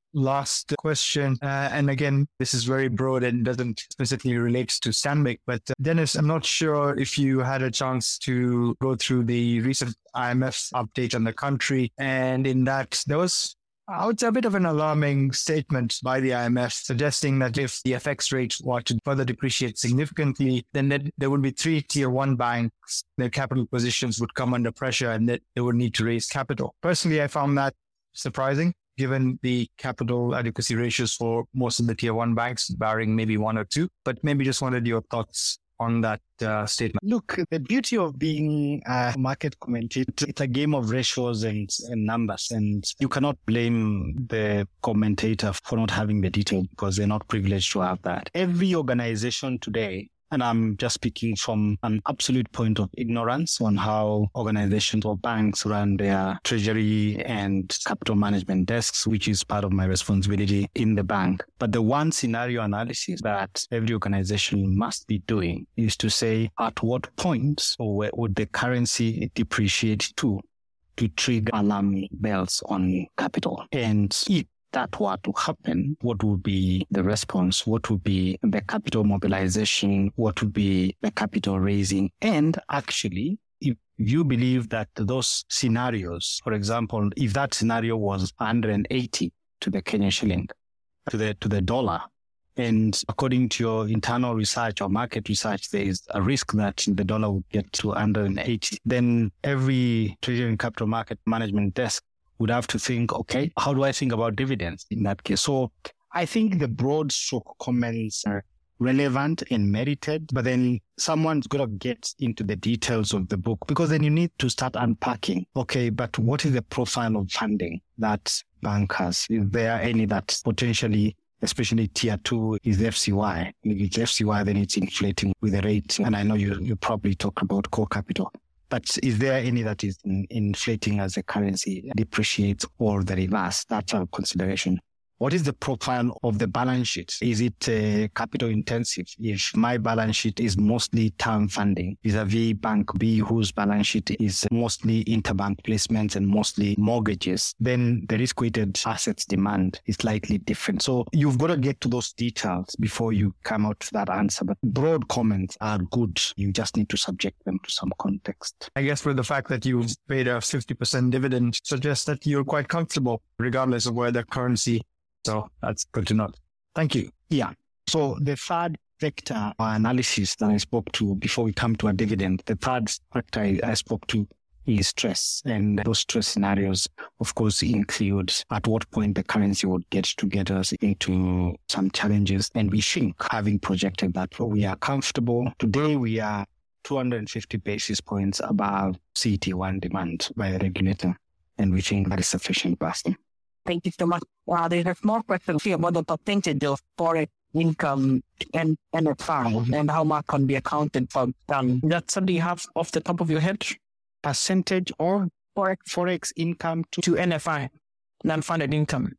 last question. Uh, and again, this is very broad and doesn't specifically relate to Stanbic. But uh, Dennis, I'm not sure if you had a chance to go through the recent I M F update on the country. And in that, there was I would say a bit of an alarming statement by the I M F suggesting that if the F X rate were to further depreciate significantly, then there would be three tier one banks, their capital positions would come under pressure and that they would need to raise capital. Personally, I found that surprising, given the capital adequacy ratios for most of the tier one banks, barring maybe one or two. But maybe just wanted your thoughts on that uh, statement. Look, the beauty of being a market commentator, it's a game of ratios and, and numbers, and you cannot blame the commentator for not having the detail because they're not privileged to have that. Every organization today, and I'm just speaking from an absolute point of ignorance on how organizations or banks run their treasury and capital management desks, which is part of my responsibility in the bank. But the one scenario analysis that every organization must be doing is to say at what point or where would the currency depreciate to, to trigger alarm bells on capital. And if that were to happen, what would be the response? What would be the capital mobilization? What would be the capital raising? And actually, if you believe that those scenarios, for example, if that scenario was one hundred eighty to the Kenyan shilling, to the to the dollar, and according to your internal research or market research, there is a risk that the dollar would get to one hundred eighty, then every treasury and capital market management desk would have to think, okay, how do I think about dividends in that case? So I think the broad stroke comments are relevant and merited, but then someone's got to get into the details of the book because then you need to start unpacking. Okay, but what is the profile of funding that bank has? Is there any that's potentially, especially tier two, is F C Y? If it's F C Y, then it's inflating with the rate. And I know you, you probably talk about core capital. But is there any that is in, inflating as the currency depreciates or the reverse? That's our consideration. What is the profile of the balance sheet? Is it uh, capital intensive? If my balance sheet is mostly term funding vis-a-vis Bank B, whose balance sheet is mostly interbank placements and mostly mortgages, then the risk-weighted assets demand is slightly different. So you've got to get to those details before you come out to that answer. But broad comments are good. You just need to subject them to some context. I guess with the fact that you've paid a fifty percent dividend suggests that you're quite comfortable regardless of where the currency. So that's good to know. Thank you. Yeah. So the third vector or analysis that I spoke to before we come to a dividend, the third factor I, I spoke to is stress. And those stress scenarios, of course, include at what point the currency would get to get us into some challenges. And we think, having projected that, we are comfortable. Today, we are two hundred fifty basis points above C E T one demand by the regulator. And we think that is sufficient buffer. Thank you so much. Uh, there's a small question here about the percentage of forex income and N F I and how much can be accounted for. Um, is that something you have off the top of your head? Percentage or forex, forex income to, to N F I, non-funded income.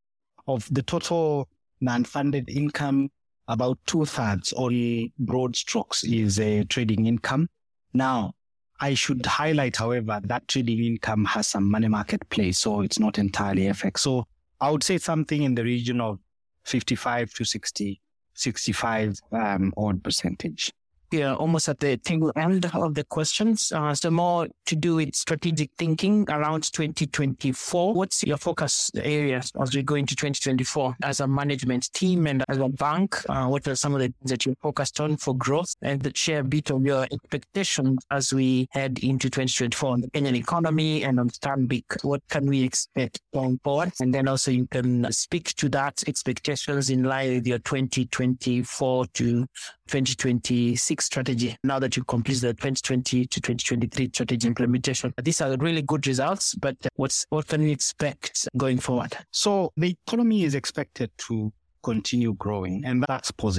Of the total non-funded income, about two-thirds, only broad strokes, is a trading income. Now, I should highlight, however, that trading income has some money market play, so it's not entirely F X. So I would say something in the region of fifty-five to sixty, sixty-five um, odd percentage. Yeah, almost at the tail end of the questions. Uh, so more to do with strategic thinking around twenty twenty-four. What's your focus areas as we go into twenty twenty-four as a management team and as a bank? Uh, what are some of the things that you're focused on for growth, and share a bit of your expectations as we head into twenty twenty-four on the Kenyan economy and on Stanbic? What can we expect going forward? And then also you can speak to that expectations in line with your twenty twenty-four to twenty twenty-six strategy. Now that you complete the twenty twenty to twenty twenty-three strategy implementation, these are really good results, but what's what can we expect going forward? So the economy is expected to continue growing, and that's positive.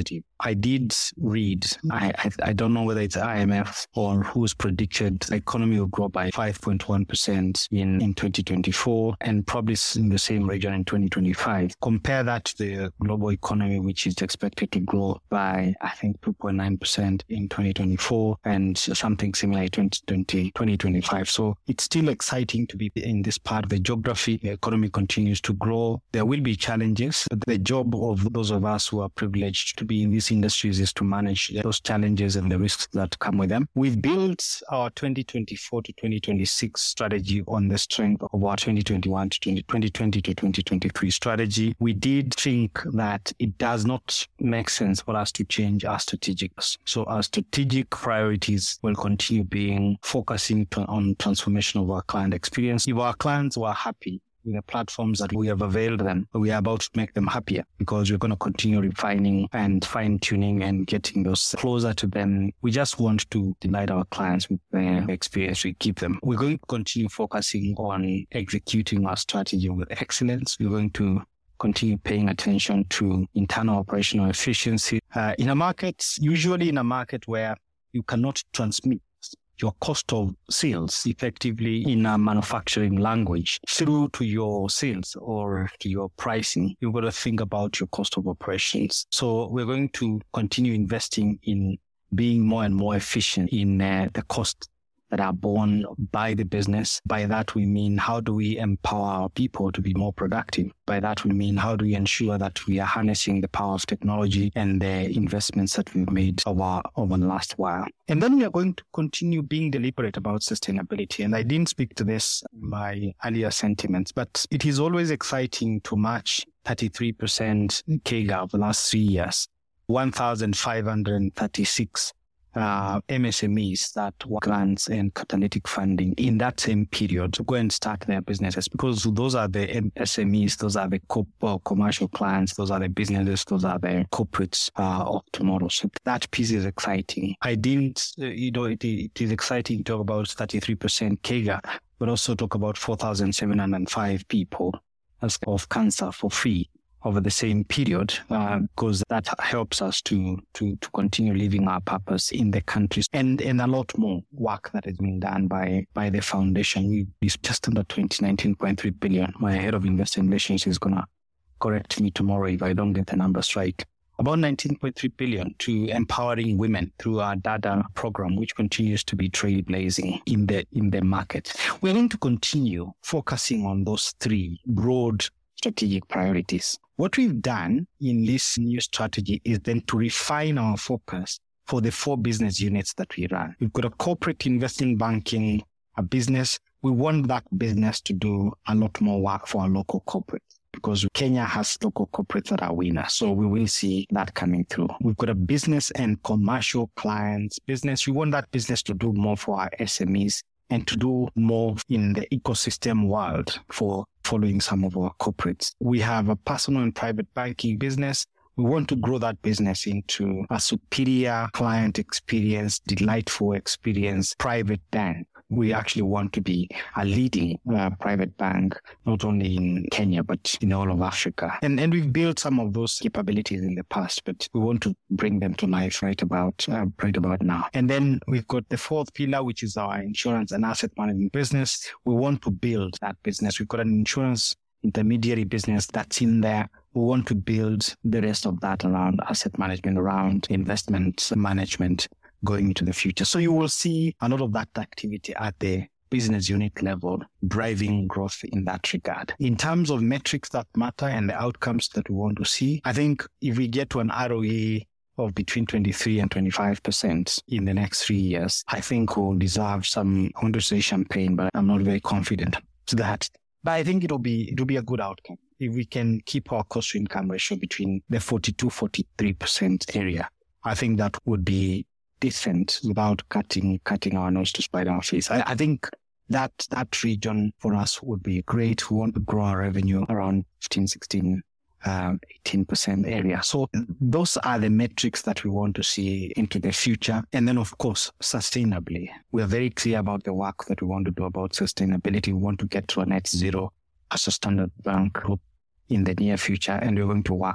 I did read, I, I I don't know whether it's I M F or who's predicted the economy will grow by five point one percent in, in twenty twenty-four and probably in the same region in twenty twenty-five. Compare that to the global economy, which is expected to grow by, I think, two point nine percent in twenty twenty-four and something similar in twenty twenty, twenty twenty-five. So it's still exciting to be in this part of the geography. The economy continues to grow. There will be challenges. The job of those of us who are privileged to be in these industries is to manage those challenges and the risks that come with them. We've built our twenty twenty-four to twenty twenty-six strategy on the strength of our twenty twenty-one to twenty twenty to twenty twenty-three strategy. We did think that it does not make sense for us to change our strategic. So our strategic priorities will continue being focusing to, on transformation of our client experience. If our clients were happy with the platforms that we have availed them, we are about to make them happier because we're going to continue refining and fine-tuning and getting those closer to them. We just want to delight our clients with the experience we give them. We're going to continue focusing on executing our strategy with excellence. We're going to continue paying attention to internal operational efficiency. Uh, in a market, usually in a market where you cannot transmit your cost of sales effectively in a manufacturing language through to your sales or to your pricing, you've got to think about your cost of operations. So we're going to continue investing in being more and more efficient in uh, the cost that are borne by the business. By that, we mean how do we empower our people to be more productive? By that, we mean how do we ensure that we are harnessing the power of technology and the investments that we've made over, over the last while. And then we are going to continue being deliberate about sustainability. And I didn't speak to this in my earlier sentiments, but it is always exciting to match thirty-three percent C A G R of the last three years, one thousand five hundred thirty-six Uh, M S M Es that were grants and catalytic funding in that same period to go and start their businesses, because those are the M S M Es, those are the co- uh, commercial clients, those are the businesses, those are the corporates uh, of tomorrow. So that piece is exciting. I didn't, uh, you know, it, it is exciting to talk about thirty-three percent C A G R, but also talk about four thousand seven hundred five people of cancer for free over the same period, uh, because that helps us to, to, to continue living our purpose in the countries, and, and a lot more work that is being done by, by the foundation. We, it's just under twenty, nineteen point three billion. My head of investor relations is going to correct me tomorrow if I don't get the numbers right. About nineteen point three billion to empowering women through our Dada program, which continues to be trailblazing in the, in the market. We're going to continue focusing on those three broad strategic priorities. What we've done in this new strategy is then to refine our focus for the four business units that we run. We've got a corporate investment banking, a business. We want that business to do a lot more work for our local corporates, because Kenya has local corporates that are winners. So we will see that coming through. We've got a business and commercial clients business. We want that business to do more for our S M Es and to do more in the ecosystem world for following some of our corporates. We have a personal and private banking business. We want to grow that business into a superior client experience, delightful experience, private bank. We actually want to be a leading uh, private bank, not only in Kenya, but in all of Africa. And and we've built some of those capabilities in the past, but we want to bring them to life right about, uh, right about now. And then we've got the fourth pillar, which is our insurance and asset management business. We want to build that business. We've got an insurance intermediary business that's in there. We want to build the rest of that around asset management, around investment management going into the future. So you will see a lot of that activity at the business unit level driving growth in that regard. In terms of metrics that matter and the outcomes that we want to see, I think if we get to an R O E of between twenty-three and twenty-five percent in the next three years, I think we'll deserve some, I want to say champagne, but I'm not very confident to that. But I think it'll be, it'll be a good outcome if we can keep our cost to income ratio between the forty-two, forty-three percent area. I think that would be decent without cutting cutting our nose to spite our face. I, I think that that region for us would be great. We want to grow our revenue around fifteen, sixteen, um, eighteen percent area. So those are the metrics that we want to see into the future. And then, of course, sustainably. We are very clear about the work that we want to do about sustainability. We want to get to a net zero as a Standard Bank group in the near future. And we're going to work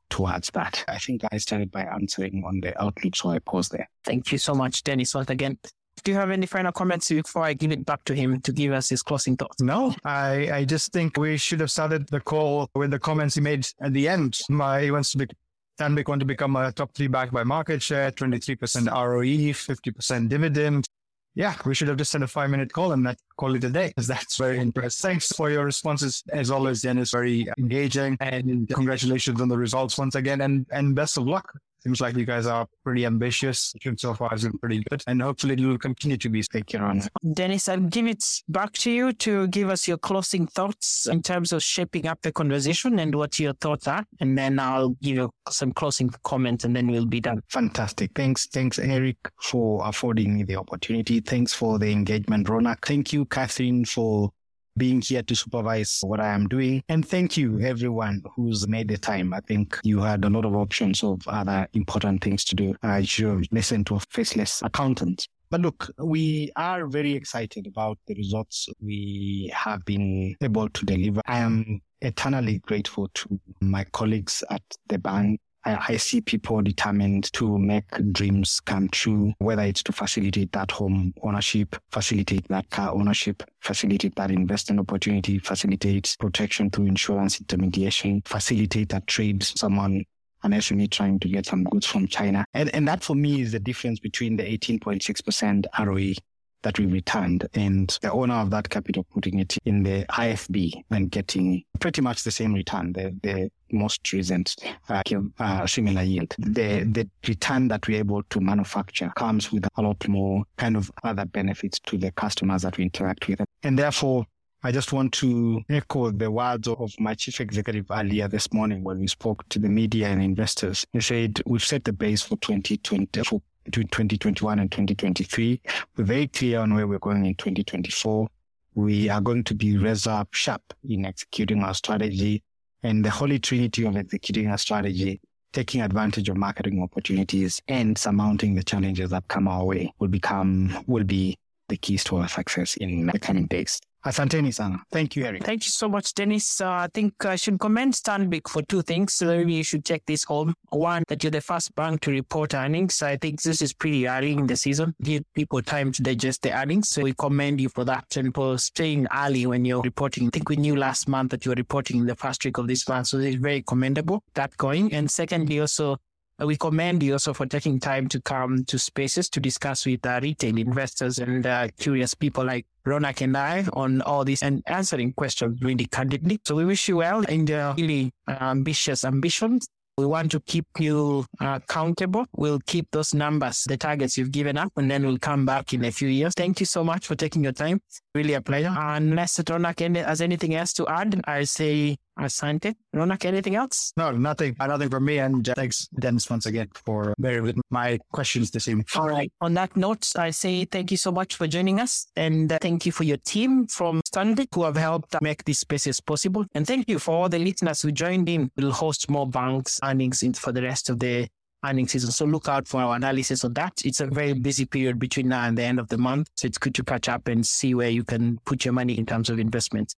towards that. I think I started by answering on the outlook, so I pause there. Thank you so much, Dennis, once again. Do you have any final comments before I give it back to him to give us his closing thoughts? No, I, I just think we should have started the call with the comments he made at the end. My, he wants to be, Stanbic want to become a top three backed by market share, twenty-three percent R O E, fifty percent dividend. Yeah, we should have just sent a five minute call and that call it a day, because that's very impressive. Thanks for your responses. As always, Dennis, very engaging, and congratulations on the results once again, and, and best of luck. Seems like you guys are pretty ambitious. So far has been pretty good, and hopefully it will continue to be. Thank you, Ron. Dennis, I'll give it back to you to give us your closing thoughts in terms of shaping up the conversation and what your thoughts are. And then I'll give you some closing comments and then we'll be done. Fantastic. Thanks. Thanks, Eric, for affording me the opportunity. Thanks for the engagement, Ronak. Thank you, Catherine, for being here to supervise what I am doing. And thank you, everyone who's made the time. I think you had a lot of options of other important things to do. I should listen to a faceless accountant. But look, we are very excited about the results we have been able to deliver. I am eternally grateful to my colleagues at the bank. I see people determined to make dreams come true, whether it's to facilitate that home ownership, facilitate that car ownership, facilitate that investment opportunity, facilitate protection through insurance intermediation, facilitate that trade, someone an S M E trying to get some goods from China. And, and that for me is the difference between the eighteen point six percent R O E that we returned and the owner of that capital putting it in the I F B and getting pretty much the same return, the, the most recent uh, uh, similar yield. The, the return that we're able to manufacture comes with a lot more kind of other benefits to the customers that we interact with. And therefore, I just want to echo the words of my chief executive earlier this morning when we spoke to the media and investors. He said, we've set the base for twenty twenty, for between twenty twenty-one and twenty twenty-three. We're very clear on where we're going in twenty twenty-four. We are going to be razor sharp in executing our strategy, and the holy trinity of executing our strategy, taking advantage of marketing opportunities and surmounting the challenges that come our way will become, will be the keys to our success in the coming days. Asanteni sana. Thank you, Eric. Thank you so much, Dennis. Uh, I think I should commend Stanbic for two things. So maybe you should check this home. One, that you're the first bank to report earnings. I think this is pretty early in the season. Give people time to digest the earnings. So we commend you for that and for staying early when you're reporting. I think we knew last month that you were reporting in the first week of this month. So it's very commendable, that going. And secondly, also, we commend you also for taking time to come to Spaces to discuss with uh, retail investors and uh, curious people like Ronak and I on all this and answering questions really candidly. So we wish you well in the really uh, ambitious ambitions. We want to keep you uh, accountable. We'll keep those numbers, the targets you've given up, and then we'll come back in a few years. Thank you so much for taking your time. Really a pleasure. Unless Ronak has anything else to add, I say asante. Ronak, anything else? No, nothing. Nothing from me. And thanks, Dennis, once again for bearing with my questions this evening. All right. On that note, I say thank you so much for joining us. And uh, thank you for your team from Stanbic who have helped make these spaces possible. And thank you for all the listeners who joined in. We'll host more banks earnings in for the rest of the earnings season. So look out for our analysis on that. It's a very busy period between now and the end of the month. So it's good to catch up and see where you can put your money in terms of investments.